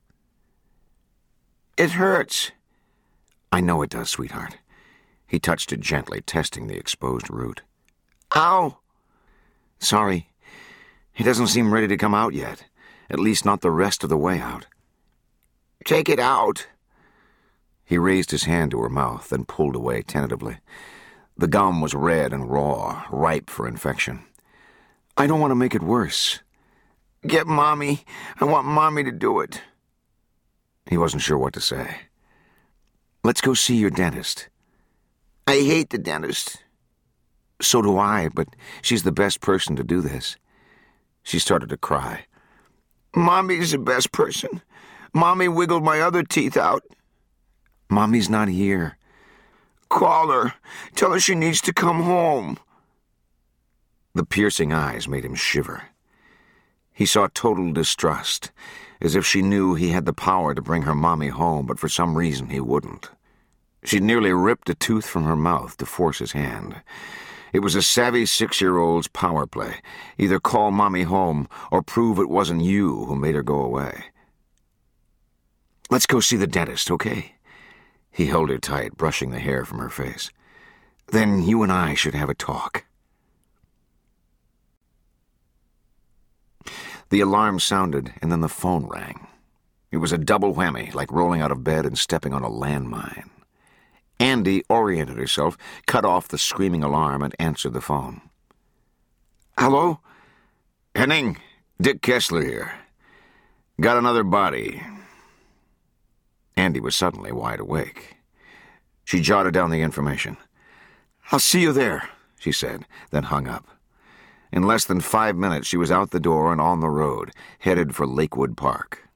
"It hurts." "I know it does, sweetheart." He touched it gently, testing the exposed root. "Ow!" "Sorry. It doesn't seem ready to come out yet. At least not the rest of the way out." "Take it out." He raised his hand to her mouth, then pulled away tentatively. The gum was red and raw, ripe for infection. "I don't want to make it worse." "Get Mommy. I want Mommy to do it." He wasn't sure what to say. "Let's go see your dentist." "I hate the dentist." "So do I, but she's the best person to do this." She started to cry. "Mommy's the best person. Mommy wiggled my other teeth out." "Mommy's not here." "Call her. Tell her she needs to come home." The piercing eyes made him shiver. He saw total distrust, as if she knew he had the power to bring her Mommy home, but for some reason he wouldn't. She'd nearly ripped a tooth from her mouth to force his hand. It was a savvy 6-year-old's power play. Either call Mommy home or prove it wasn't you who made her go away. "Let's go see the dentist, okay?" He held her tight, brushing the hair from her face. "Then you and I should have a talk." The alarm sounded, and then the phone rang. It was a double whammy, like rolling out of bed and stepping on a landmine. Andy oriented herself, cut off the screaming alarm, and answered the phone. "Hello? Henning, Dick Kessler here. Got another body." Andy was suddenly wide awake. She jotted down the information. "I'll see you there," she said, then hung up. In less than 5 minutes, she was out the door and on the road, headed for Lakewood Park.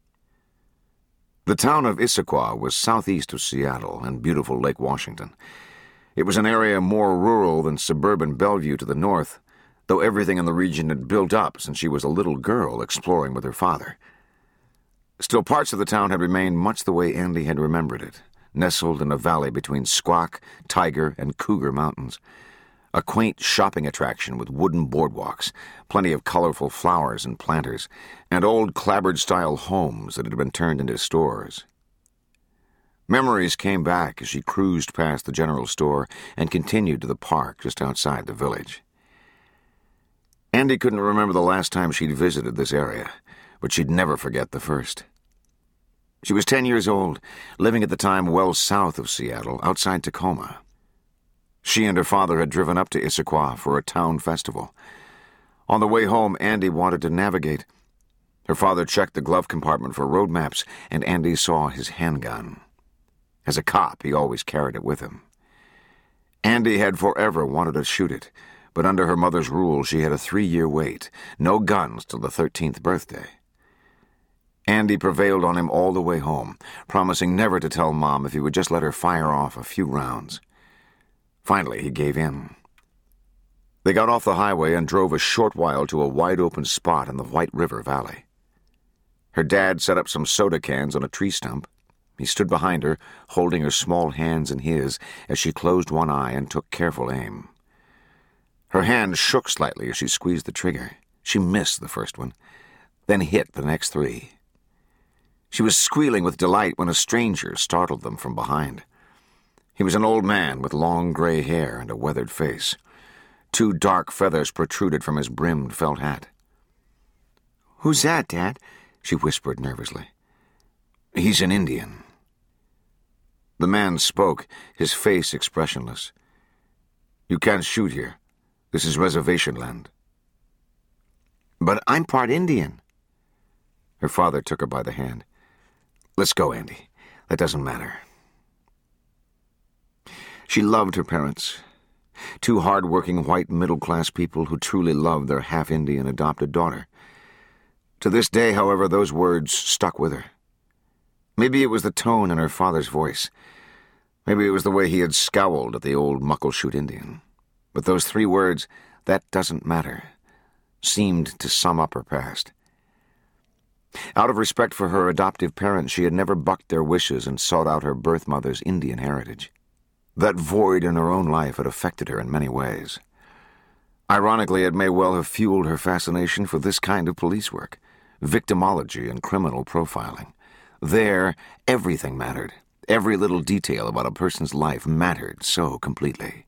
The town of Issaquah was southeast of Seattle and beautiful Lake Washington. It was an area more rural than suburban Bellevue to the north, though everything in the region had built up since she was a little girl exploring with her father. Still, parts of the town had remained much the way Andy had remembered it, nestled in a valley between Squak, Tiger, and Cougar Mountains. A quaint shopping attraction with wooden boardwalks, plenty of colorful flowers and planters, and old clapboard-style homes that had been turned into stores. Memories came back as she cruised past the general store and continued to the park just outside the village. Andy couldn't remember the last time she'd visited this area, but she'd never forget the first. She was 10 years old, living at the time well south of Seattle, outside Tacoma. She and her father had driven up to Issaquah for a town festival. On the way home, Andy wanted to navigate. Her father checked the glove compartment for road maps, and Andy saw his handgun. As a cop, he always carried it with him. Andy had forever wanted to shoot it, but under her mother's rule, she had a 3-year wait, no guns till the 13th birthday. Andy prevailed on him all the way home, promising never to tell Mom if he would just let her fire off a few rounds. Finally, he gave in. They got off the highway and drove a short while to a wide-open spot in the White River Valley. Her dad set up some soda cans on a tree stump. He stood behind her, holding her small hands in his as she closed one eye and took careful aim. Her hand shook slightly as she squeezed the trigger. She missed the first one, then hit the next 3. She was squealing with delight when a stranger startled them from behind. He was an old man with long gray hair and a weathered face. 2 dark feathers protruded from his brimmed felt hat. "Who's that, Dad?" she whispered nervously. "He's an Indian." The man spoke, his face expressionless. "You can't shoot here. This is reservation land." "But I'm part Indian." Her father took her by the hand. "Let's go, Andy. That doesn't matter." She loved her parents, 2 hard-working white middle-class people who truly loved their half-Indian adopted daughter. To this day, however, those words stuck with her. Maybe it was the tone in her father's voice. Maybe it was the way he had scowled at the old Muckleshoot Indian. But those 3 words, "that doesn't matter," seemed to sum up her past. Out of respect for her adoptive parents, she had never bucked their wishes and sought out her birth mother's Indian heritage. That void in her own life had affected her in many ways. Ironically, it may well have fueled her fascination for this kind of police work, victimology and criminal profiling. There, everything mattered. Every little detail about a person's life mattered so completely.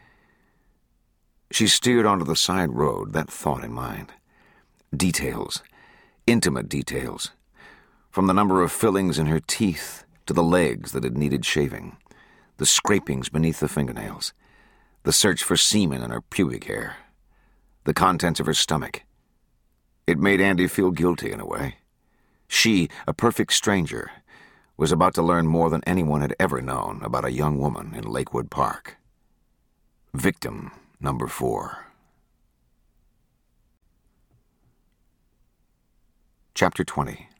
She steered onto the side road, that thought in mind. Details. Intimate details. From the number of fillings in her teeth to the legs that had needed shaving. The scrapings beneath the fingernails, the search for semen in her pubic hair, the contents of her stomach. It made Andy feel guilty in a way. She, a perfect stranger, was about to learn more than anyone had ever known about a young woman in Lakewood Park. Victim number 4. Chapter 20.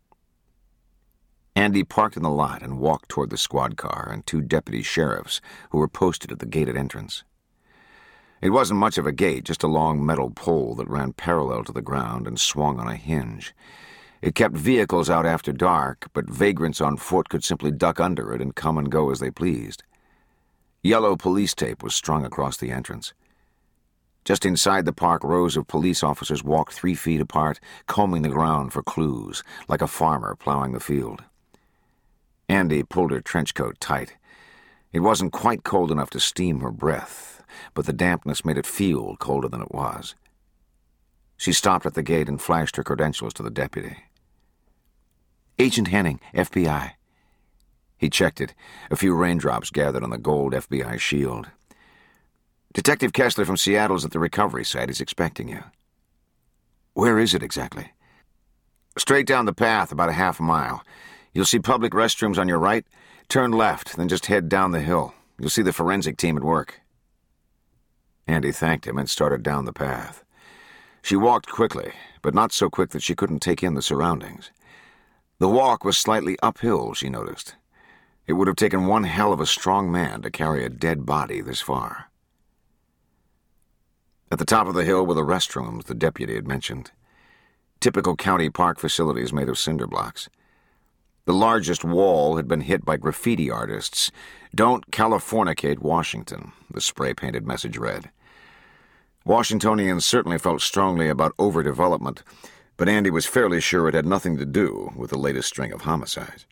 Andy parked in the lot and walked toward the squad car and 2 deputy sheriffs who were posted at the gated entrance. It wasn't much of a gate, just a long metal pole that ran parallel to the ground and swung on a hinge. It kept vehicles out after dark, but vagrants on foot could simply duck under it and come and go as they pleased. Yellow police tape was strung across the entrance. Just inside the park, rows of police officers walked 3 feet apart, combing the ground for clues, like a farmer plowing the field. Andy pulled her trench coat tight. It wasn't quite cold enough to steam her breath, but the dampness made it feel colder than it was. She stopped at the gate and flashed her credentials to the deputy. "Agent Henning, FBI." He checked it. A few raindrops gathered on the gold FBI shield. "Detective Kessler from Seattle's at the recovery site. He's expecting you." "Where is it exactly?" "Straight down the path, about a half mile. You'll see public restrooms on your right. Turn left, then just head down the hill. You'll see the forensic team at work." Andy thanked him and started down the path. She walked quickly, but not so quick that she couldn't take in the surroundings. The walk was slightly uphill, she noticed. It would have taken one hell of a strong man to carry a dead body this far. At the top of the hill were the restrooms the deputy had mentioned. Typical county park facilities made of cinder blocks. The largest wall had been hit by graffiti artists. "Don't Californicate Washington," the spray-painted message read. Washingtonians certainly felt strongly about overdevelopment, but Andy was fairly sure it had nothing to do with the latest string of homicides.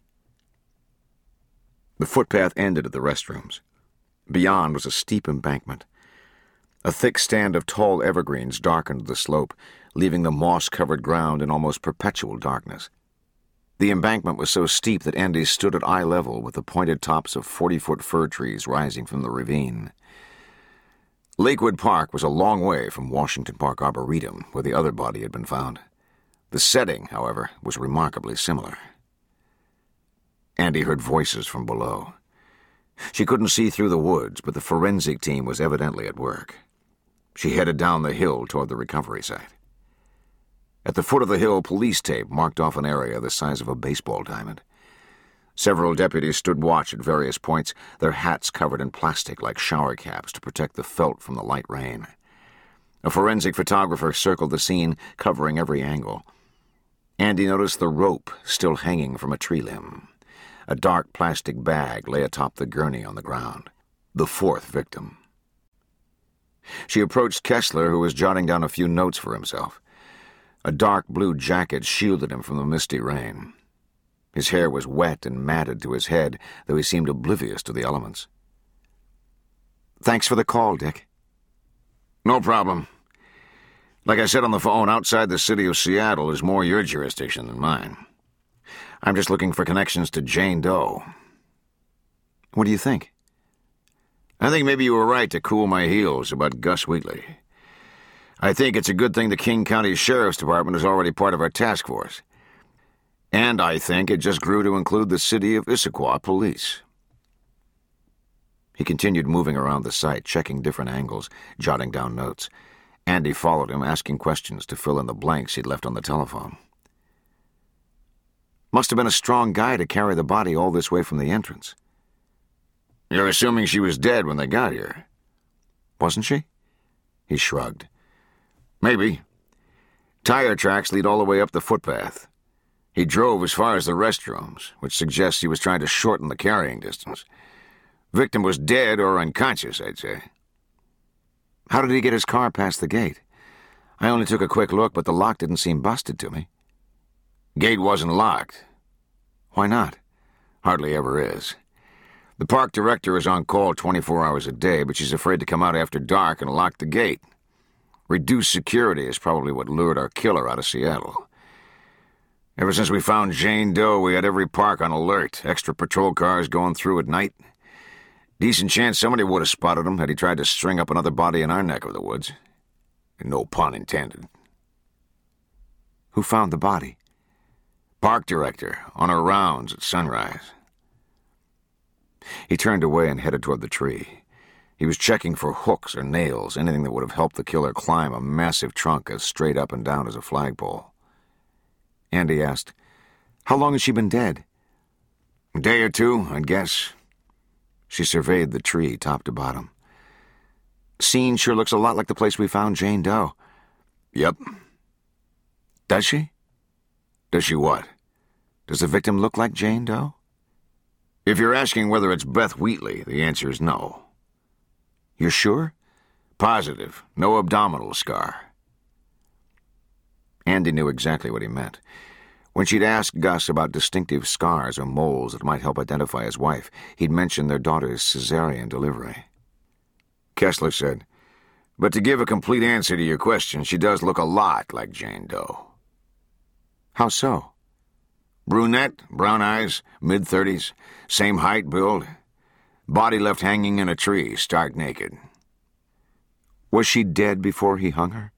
The footpath ended at the restrooms. Beyond was a steep embankment. A thick stand of tall evergreens darkened the slope, leaving the moss-covered ground in almost perpetual darkness. The embankment was so steep that Andy stood at eye level with the pointed tops of 40-foot fir trees rising from the ravine. Lakewood Park was a long way from Washington Park Arboretum, where the other body had been found. The setting, however, was remarkably similar. Andy heard voices from below. She couldn't see through the woods, but the forensic team was evidently at work. She headed down the hill toward the recovery site. At the foot of the hill, police tape marked off an area the size of a baseball diamond. Several deputies stood watch at various points, their hats covered in plastic like shower caps to protect the felt from the light rain. A forensic photographer circled the scene, covering every angle. Andy noticed the rope still hanging from a tree limb. A dark plastic bag lay atop the gurney on the ground. The fourth victim. She approached Kessler, who was jotting down a few notes for himself. A dark blue jacket shielded him from the misty rain. His hair was wet and matted to his head, though he seemed oblivious to the elements. "Thanks for the call, Dick." "No problem. Like I said on the phone, outside the city of Seattle is more your jurisdiction than mine. I'm just looking for connections to Jane Doe." "What do you think?" "I think maybe you were right to cool my heels about Gus Wheatley. I think it's a good thing the King County Sheriff's Department is already part of our task force. And I think it just grew to include the city of Issaquah Police." He continued moving around the site, checking different angles, jotting down notes. Andy followed him, asking questions to fill in the blanks he'd left on the telephone. "Must have been a strong guy to carry the body all this way from the entrance." "You're assuming she was dead when they got here." "Wasn't she?" He shrugged. "Maybe. Tire tracks lead all the way up the footpath. He drove as far as the restrooms, which suggests he was trying to shorten the carrying distance. Victim was dead or unconscious, I'd say." "How did he get his car past the gate? I only took a quick look, but the lock didn't seem busted to me." "Gate wasn't locked." "Why not?" "Hardly ever is. The park director is on call 24 hours a day, but she's afraid to come out after dark and lock the gate. Reduced security is probably what lured our killer out of Seattle. Ever since we found Jane Doe, we had every park on alert, extra patrol cars going through at night. Decent chance somebody would have spotted him had he tried to string up another body in our neck of the woods. No pun intended." "Who found the body?" "Park director, on her rounds at sunrise." He turned away and headed toward the tree. He was checking for hooks or nails, anything that would have helped the killer climb a massive trunk as straight up and down as a flagpole. Andy asked, "How long has she been dead?" "A day or two, I'd guess." She surveyed the tree top to bottom. "Scene sure looks a lot like the place we found Jane Doe." "Yep." "Does she?" "Does she what?" "Does the victim look like Jane Doe?" "If you're asking whether it's Beth Wheatley, the answer is no." "You're sure?" "Positive. No abdominal scar." Andy knew exactly what he meant. When she'd asked Gus about distinctive scars or moles that might help identify his wife, he'd mentioned their daughter's cesarean delivery. Kessler said, "But to give a complete answer to your question, she does look a lot like Jane Doe." "How so?" "Brunette, brown eyes, mid-30s, same height, build. Body left hanging in a tree, stark naked." "Was she dead before he hung her?"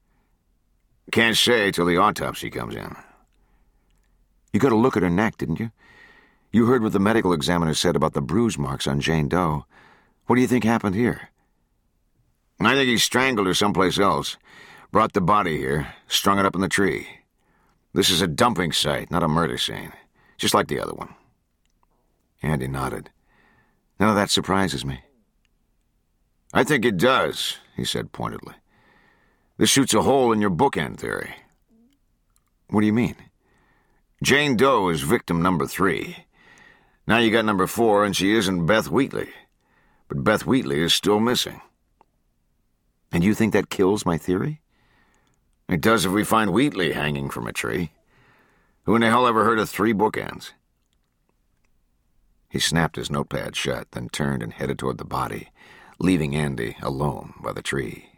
"Can't say till the autopsy comes in." "You got a look at her neck, didn't you? You heard what the medical examiner said about the bruise marks on Jane Doe. What do you think happened here? I think he strangled her someplace else. Brought the body here, strung it up in the tree. This is a dumping site, not a murder scene. Just like the other one. Andy nodded. None of that surprises me. I think it does, he said pointedly. This shoots a hole in your bookend theory. What do you mean? Jane Doe is victim number 3. Now you got number 4, and she isn't Beth Wheatley. But Beth Wheatley is still missing. And you think that kills my theory? It does if we find Wheatley hanging from a tree. Who in the hell ever heard of 3 bookends? He snapped his notepad shut, then turned and headed toward the body, leaving Andy alone by the tree.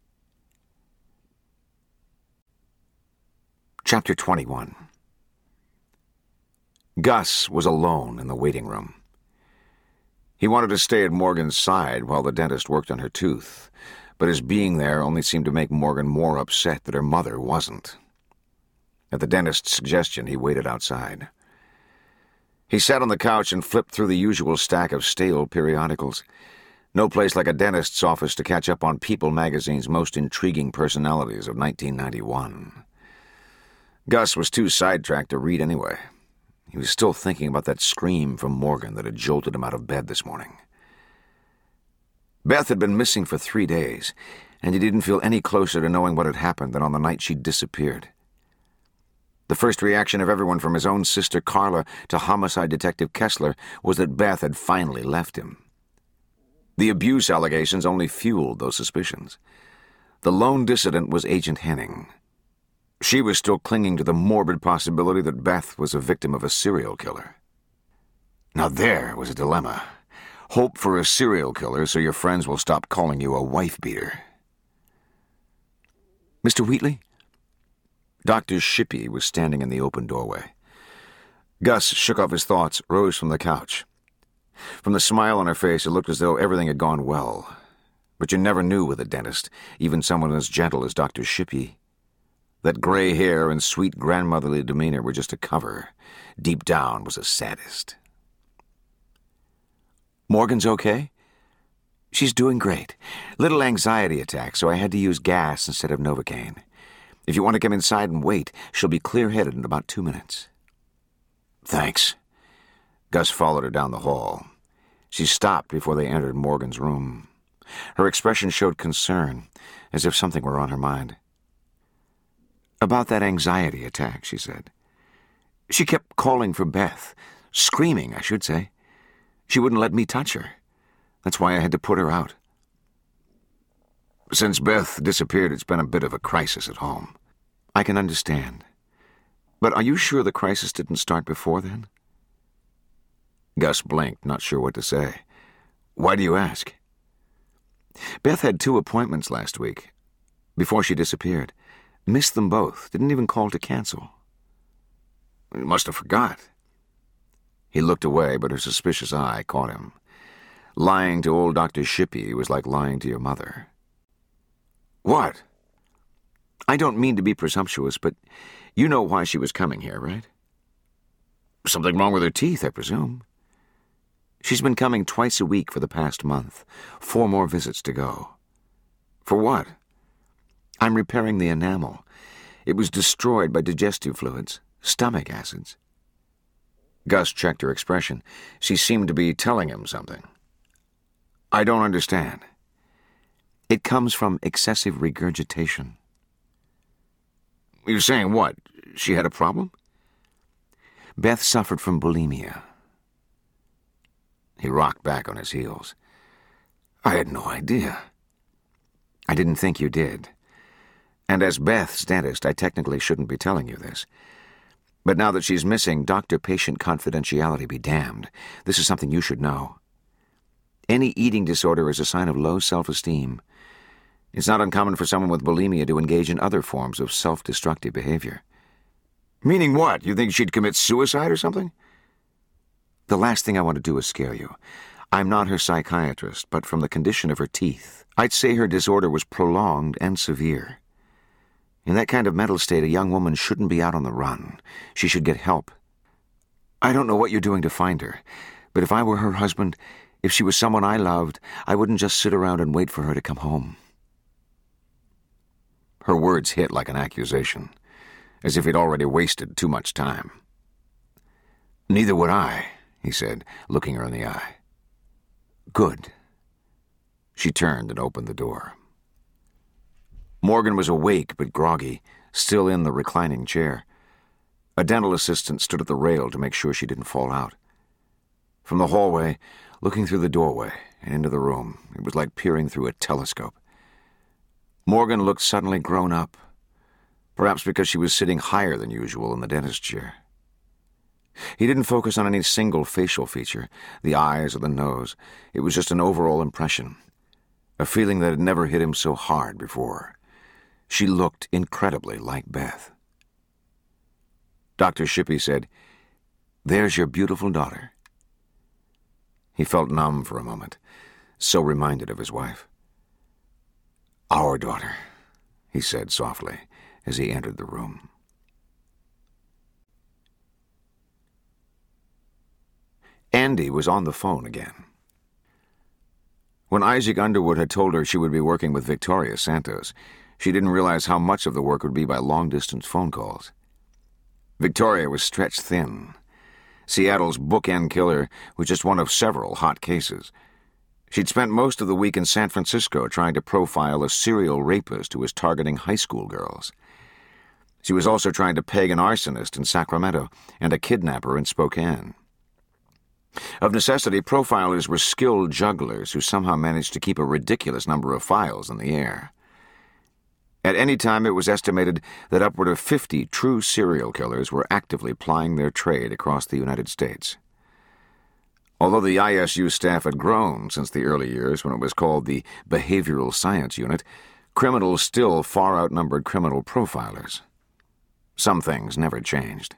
Chapter 21. Gus was alone in the waiting room. He wanted to stay at Morgan's side while the dentist worked on her tooth, but his being there only seemed to make Morgan more upset that her mother wasn't. At the dentist's suggestion, he waited outside. He sat on the couch and flipped through the usual stack of stale periodicals. No place like a dentist's office to catch up on People magazine's most intriguing personalities of 1991. Gus was too sidetracked to read anyway. He was still thinking about that scream from Morgan that had jolted him out of bed this morning. Beth had been missing for 3 days, and he didn't feel any closer to knowing what had happened than on the night she'd disappeared. The first reaction of everyone from his own sister Carla to homicide detective Kessler was that Beth had finally left him. The abuse allegations only fueled those suspicions. The lone dissident was Agent Henning. She was still clinging to the morbid possibility that Beth was a victim of a serial killer. Now there was a dilemma. Hope for a serial killer so your friends will stop calling you a wife-beater. Mr. Wheatley? Dr. Shippey was standing in the open doorway. Gus shook off his thoughts, rose from the couch. From the smile on her face, it looked as though everything had gone well. But you never knew with a dentist, even someone as gentle as Dr. Shippey. That gray hair and sweet grandmotherly demeanor were just a cover. Deep down was a sadist. Morgan's okay? She's doing great. Little anxiety attack, so I had to use gas instead of Novocaine. If you want to come inside and wait, she'll be clear-headed in about 2 minutes. Thanks. Gus followed her down the hall. She stopped before they entered Morgan's room. Her expression showed concern, as if something were on her mind. About that anxiety attack, she said. She kept calling for Beth. Screaming, I should say. She wouldn't let me touch her. That's why I had to put her out. Since Beth disappeared, it's been a bit of a crisis at home. I can understand. But are you sure the crisis didn't start before then? Gus blinked, not sure what to say. Why do you ask? Beth had 2 appointments last week, before she disappeared. Missed them both, didn't even call to cancel. You must have forgot. He looked away, but her suspicious eye caught him. Lying to old Dr. Shippey was like lying to your mother. What? I don't mean to be presumptuous, but you know why she was coming here, right? Something wrong with her teeth, I presume. She's been coming twice a week for the past month. 4 more visits to go. For what? I'm repairing the enamel. It was destroyed by digestive fluids, stomach acids. Gus checked her expression. She seemed to be telling him something. I don't understand. It comes from excessive regurgitation. You're saying what? She had a problem? Beth suffered from bulimia. He rocked back on his heels. I had no idea. I didn't think you did. And as Beth's dentist, I technically shouldn't be telling you this. But now that she's missing, doctor-patient confidentiality be damned. This is something you should know. Any eating disorder is a sign of low self-esteem. It's not uncommon for someone with bulimia to engage in other forms of self-destructive behavior. Meaning what? You think she'd commit suicide or something? The last thing I want to do is scare you. I'm not her psychiatrist, but from the condition of her teeth, I'd say her disorder was prolonged and severe. In that kind of mental state, a young woman shouldn't be out on the run. She should get help. I don't know what you're doing to find her, but if I were her husband, if she was someone I loved, I wouldn't just sit around and wait for her to come home." Her words hit like an accusation, as if he'd already wasted too much time. "Neither would I," he said, looking her in the eye. "Good." She turned and opened the door. Morgan was awake but groggy, still in the reclining chair. A dental assistant stood at the rail to make sure she didn't fall out. From the hallway, looking through the doorway and into the room, it was like peering through a telescope. Morgan looked suddenly grown up, perhaps because she was sitting higher than usual in the dentist chair. He didn't focus on any single facial feature, the eyes or the nose. It was just an overall impression, a feeling that had never hit him so hard before. She looked incredibly like Beth. Dr. Shippey said, "There's your beautiful daughter." He felt numb for a moment, so reminded of his wife. "Our daughter," he said softly as he entered the room. Andy was on the phone again. When Isaac Underwood had told her she would be working with Victoria Santos, she didn't realize how much of the work would be by long-distance phone calls. Victoria was stretched thin. Seattle's bookend killer was just one of several hot cases. She'd spent most of the week in San Francisco trying to profile a serial rapist who was targeting high school girls. She was also trying to peg an arsonist in Sacramento and a kidnapper in Spokane. Of necessity, profilers were skilled jugglers who somehow managed to keep a ridiculous number of files in the air. At any time, it was estimated that upward of 50 true serial killers were actively plying their trade across the United States. Although the ISU staff had grown since the early years when it was called the Behavioral Science Unit, criminals still far outnumbered criminal profilers. Some things never changed.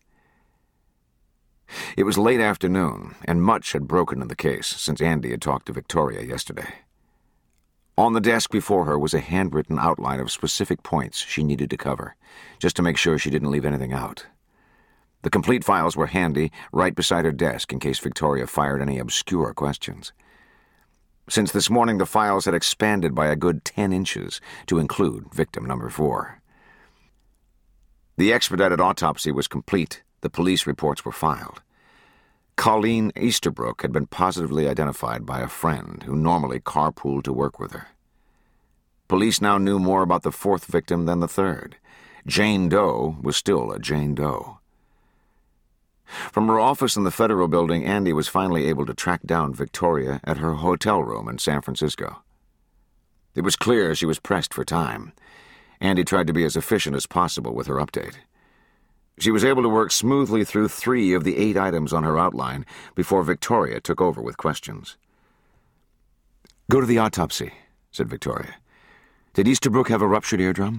It was late afternoon, and much had broken in the case since Andy had talked to Victoria yesterday. On the desk before her was a handwritten outline of specific points she needed to cover, just to make sure she didn't leave anything out. The complete files were handy, right beside her desk in case Victoria fired any obscure questions. Since this morning, the files had expanded by a good 10 inches to include victim number 4. The expedited autopsy was complete. The police reports were filed. Colleen Easterbrook had been positively identified by a friend who normally carpooled to work with her. Police now knew more about the 4th victim than the 3rd. Jane Doe was still a Jane Doe. From her office in the Federal Building, Andy was finally able to track down Victoria at her hotel room in San Francisco. It was clear she was pressed for time. Andy tried to be as efficient as possible with her update. She was able to work smoothly through 3 of the 8 items on her outline before Victoria took over with questions. "Go to the autopsy," said Victoria. "Did Easterbrook have a ruptured eardrum?"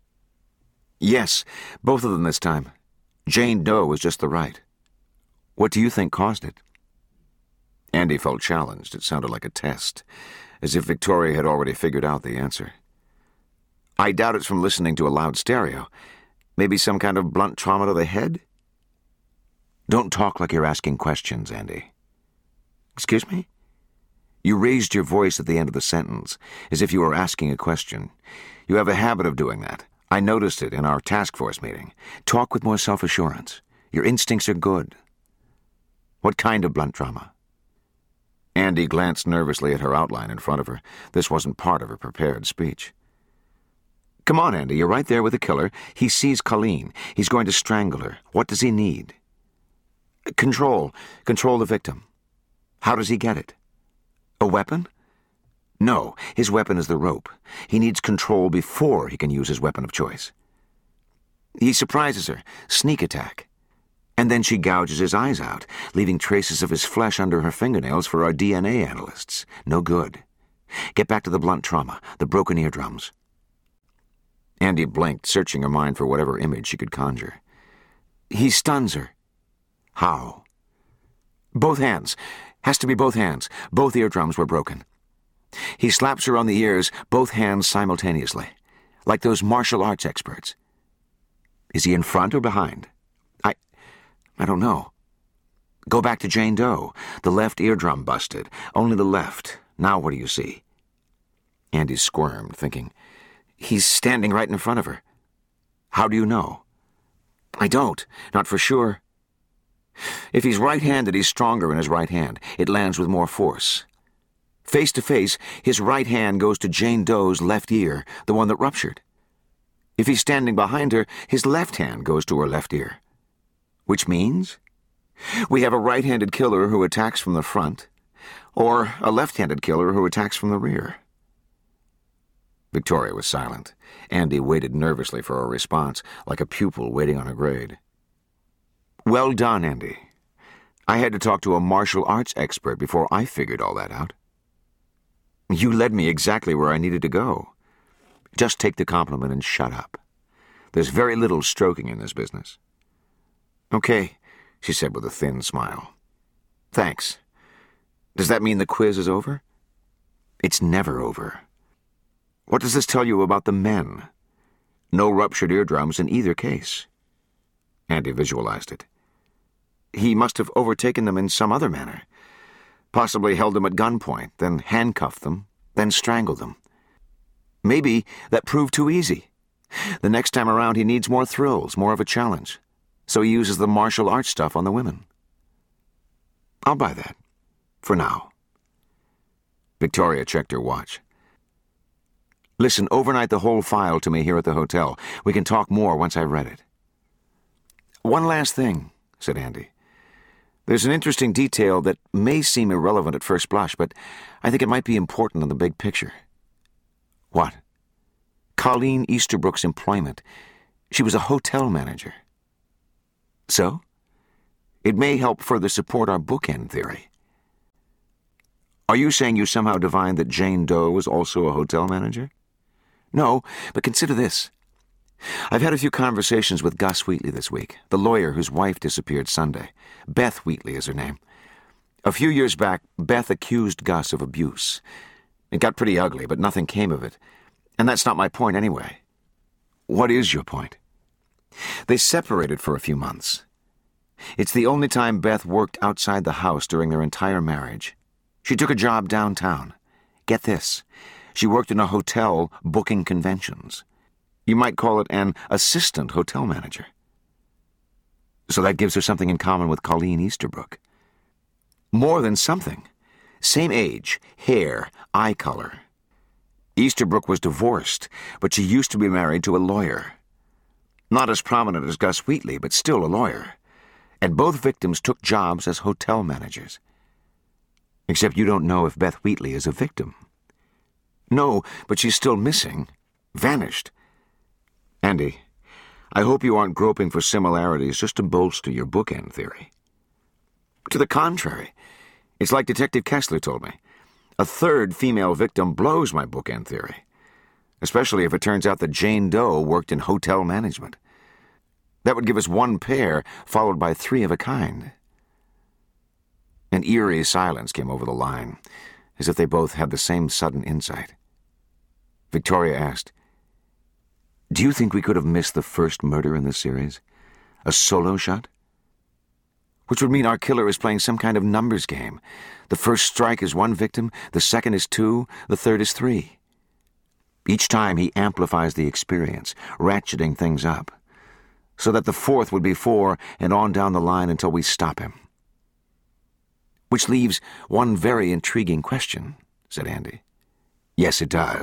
"Yes, both of them this time. Jane Doe was just the right." "What do you think caused it?" Andy felt challenged. It sounded like a test, as if Victoria had already figured out the answer. "I doubt it's from listening to a loud stereo. Maybe some kind of blunt trauma to the head?" "Don't talk like you're asking questions, Andy." "Excuse me?" "You raised your voice at the end of the sentence, as if you were asking a question. You have a habit of doing that. I noticed it in our task force meeting. Talk with more self-assurance. Your instincts are good." "What kind of blunt trauma?" Andy glanced nervously at her outline in front of her. This wasn't part of her prepared speech. "Come on, Andy, you're right there with the killer. He sees Colleen. He's going to strangle her. What does he need?" Control the victim." "How does he get it?" "A weapon?" "No, his weapon is the rope. He needs control before he can use his weapon of choice." "He surprises her, sneak attack. And then she gouges his eyes out, leaving traces of his flesh under her fingernails for our DNA analysts. No good. Get back to the blunt trauma, the broken eardrums." Andy blinked, searching her mind for whatever image she could conjure. "He stuns her." "How?" "Both hands. Has to be both hands. Both eardrums were broken. He slaps her on the ears, both hands simultaneously, like those martial arts experts." "Is he in front or behind?" I don't know." Go back to Jane Doe. The left eardrum busted. Only the left. Now what do you see? Andy squirmed, thinking, he's standing right in front of her. How do you know? I don't. Not for sure. If he's right-handed, he's stronger in his right hand. It lands with more force. Face to face, his right hand goes to Jane Doe's left ear, the one that ruptured. If he's standing behind her, his left hand goes to her left ear. Which means we have a right-handed killer who attacks from the front, or a left-handed killer who attacks from the rear. Victoria was silent. Andy waited nervously for a response, like a pupil waiting on a grade. Well done, Andy. I had to talk to a martial arts expert before I figured all that out. You led me exactly where I needed to go. Just take the compliment and shut up. There's very little stroking in this business. Okay, she said with a thin smile. Thanks. Does that mean the quiz is over? It's never over. What does this tell you about the men? No ruptured eardrums in either case. Andy visualized it. He must have overtaken them in some other manner. Possibly held them at gunpoint, then handcuffed them, then strangled them. Maybe that proved too easy. The next time around he needs more thrills, more of a challenge. So he uses the martial arts stuff on the women. I'll buy that. For now. Victoria checked her watch. Listen, overnight the whole file to me here at the hotel. We can talk more once I've read it. One last thing, said Andy. There's an interesting detail that may seem irrelevant at first blush, but I think it might be important in the big picture. What? Colleen Easterbrook's employment. She was a hotel manager. So? It may help further support our bookend theory. Are you saying you somehow divined that Jane Doe was also a hotel manager? No, but consider this. I've had a few conversations with Gus Wheatley this week, the lawyer whose wife disappeared Sunday. Beth Wheatley is her name. A few years back, Beth accused Gus of abuse. It got pretty ugly, but nothing came of it. And that's not my point anyway. What is your point? They separated for a few months. It's the only time Beth worked outside the house during their entire marriage. She took a job downtown. Get this. She worked in a hotel booking conventions. You might call it an assistant hotel manager. So that gives her something in common with Colleen Easterbrook. More than something. Same age, hair, eye color. Easterbrook was divorced, but she used to be married to a lawyer. Not as prominent as Gus Wheatley, but still a lawyer. And both victims took jobs as hotel managers. Except you don't know if Beth Wheatley is a victim. No, but she's still missing. Vanished. Andy, I hope you aren't groping for similarities just to bolster your bookend theory. To the contrary. It's like Detective Kessler told me. A third female victim blows my bookend theory. Especially if it turns out that Jane Doe worked in hotel management. That would give us one pair, followed by three of a kind. An eerie silence came over the line, as if they both had the same sudden insight. Victoria asked, Do you think we could have missed the first murder in this series? A solo shot? Which would mean our killer is playing some kind of numbers game. The first strike is one victim, the second is two, the third is three. Each time he amplifies the experience, ratcheting things up, so that the fourth would be four and on down the line until we stop him. Which leaves one very intriguing question, said Andy. Yes, it does.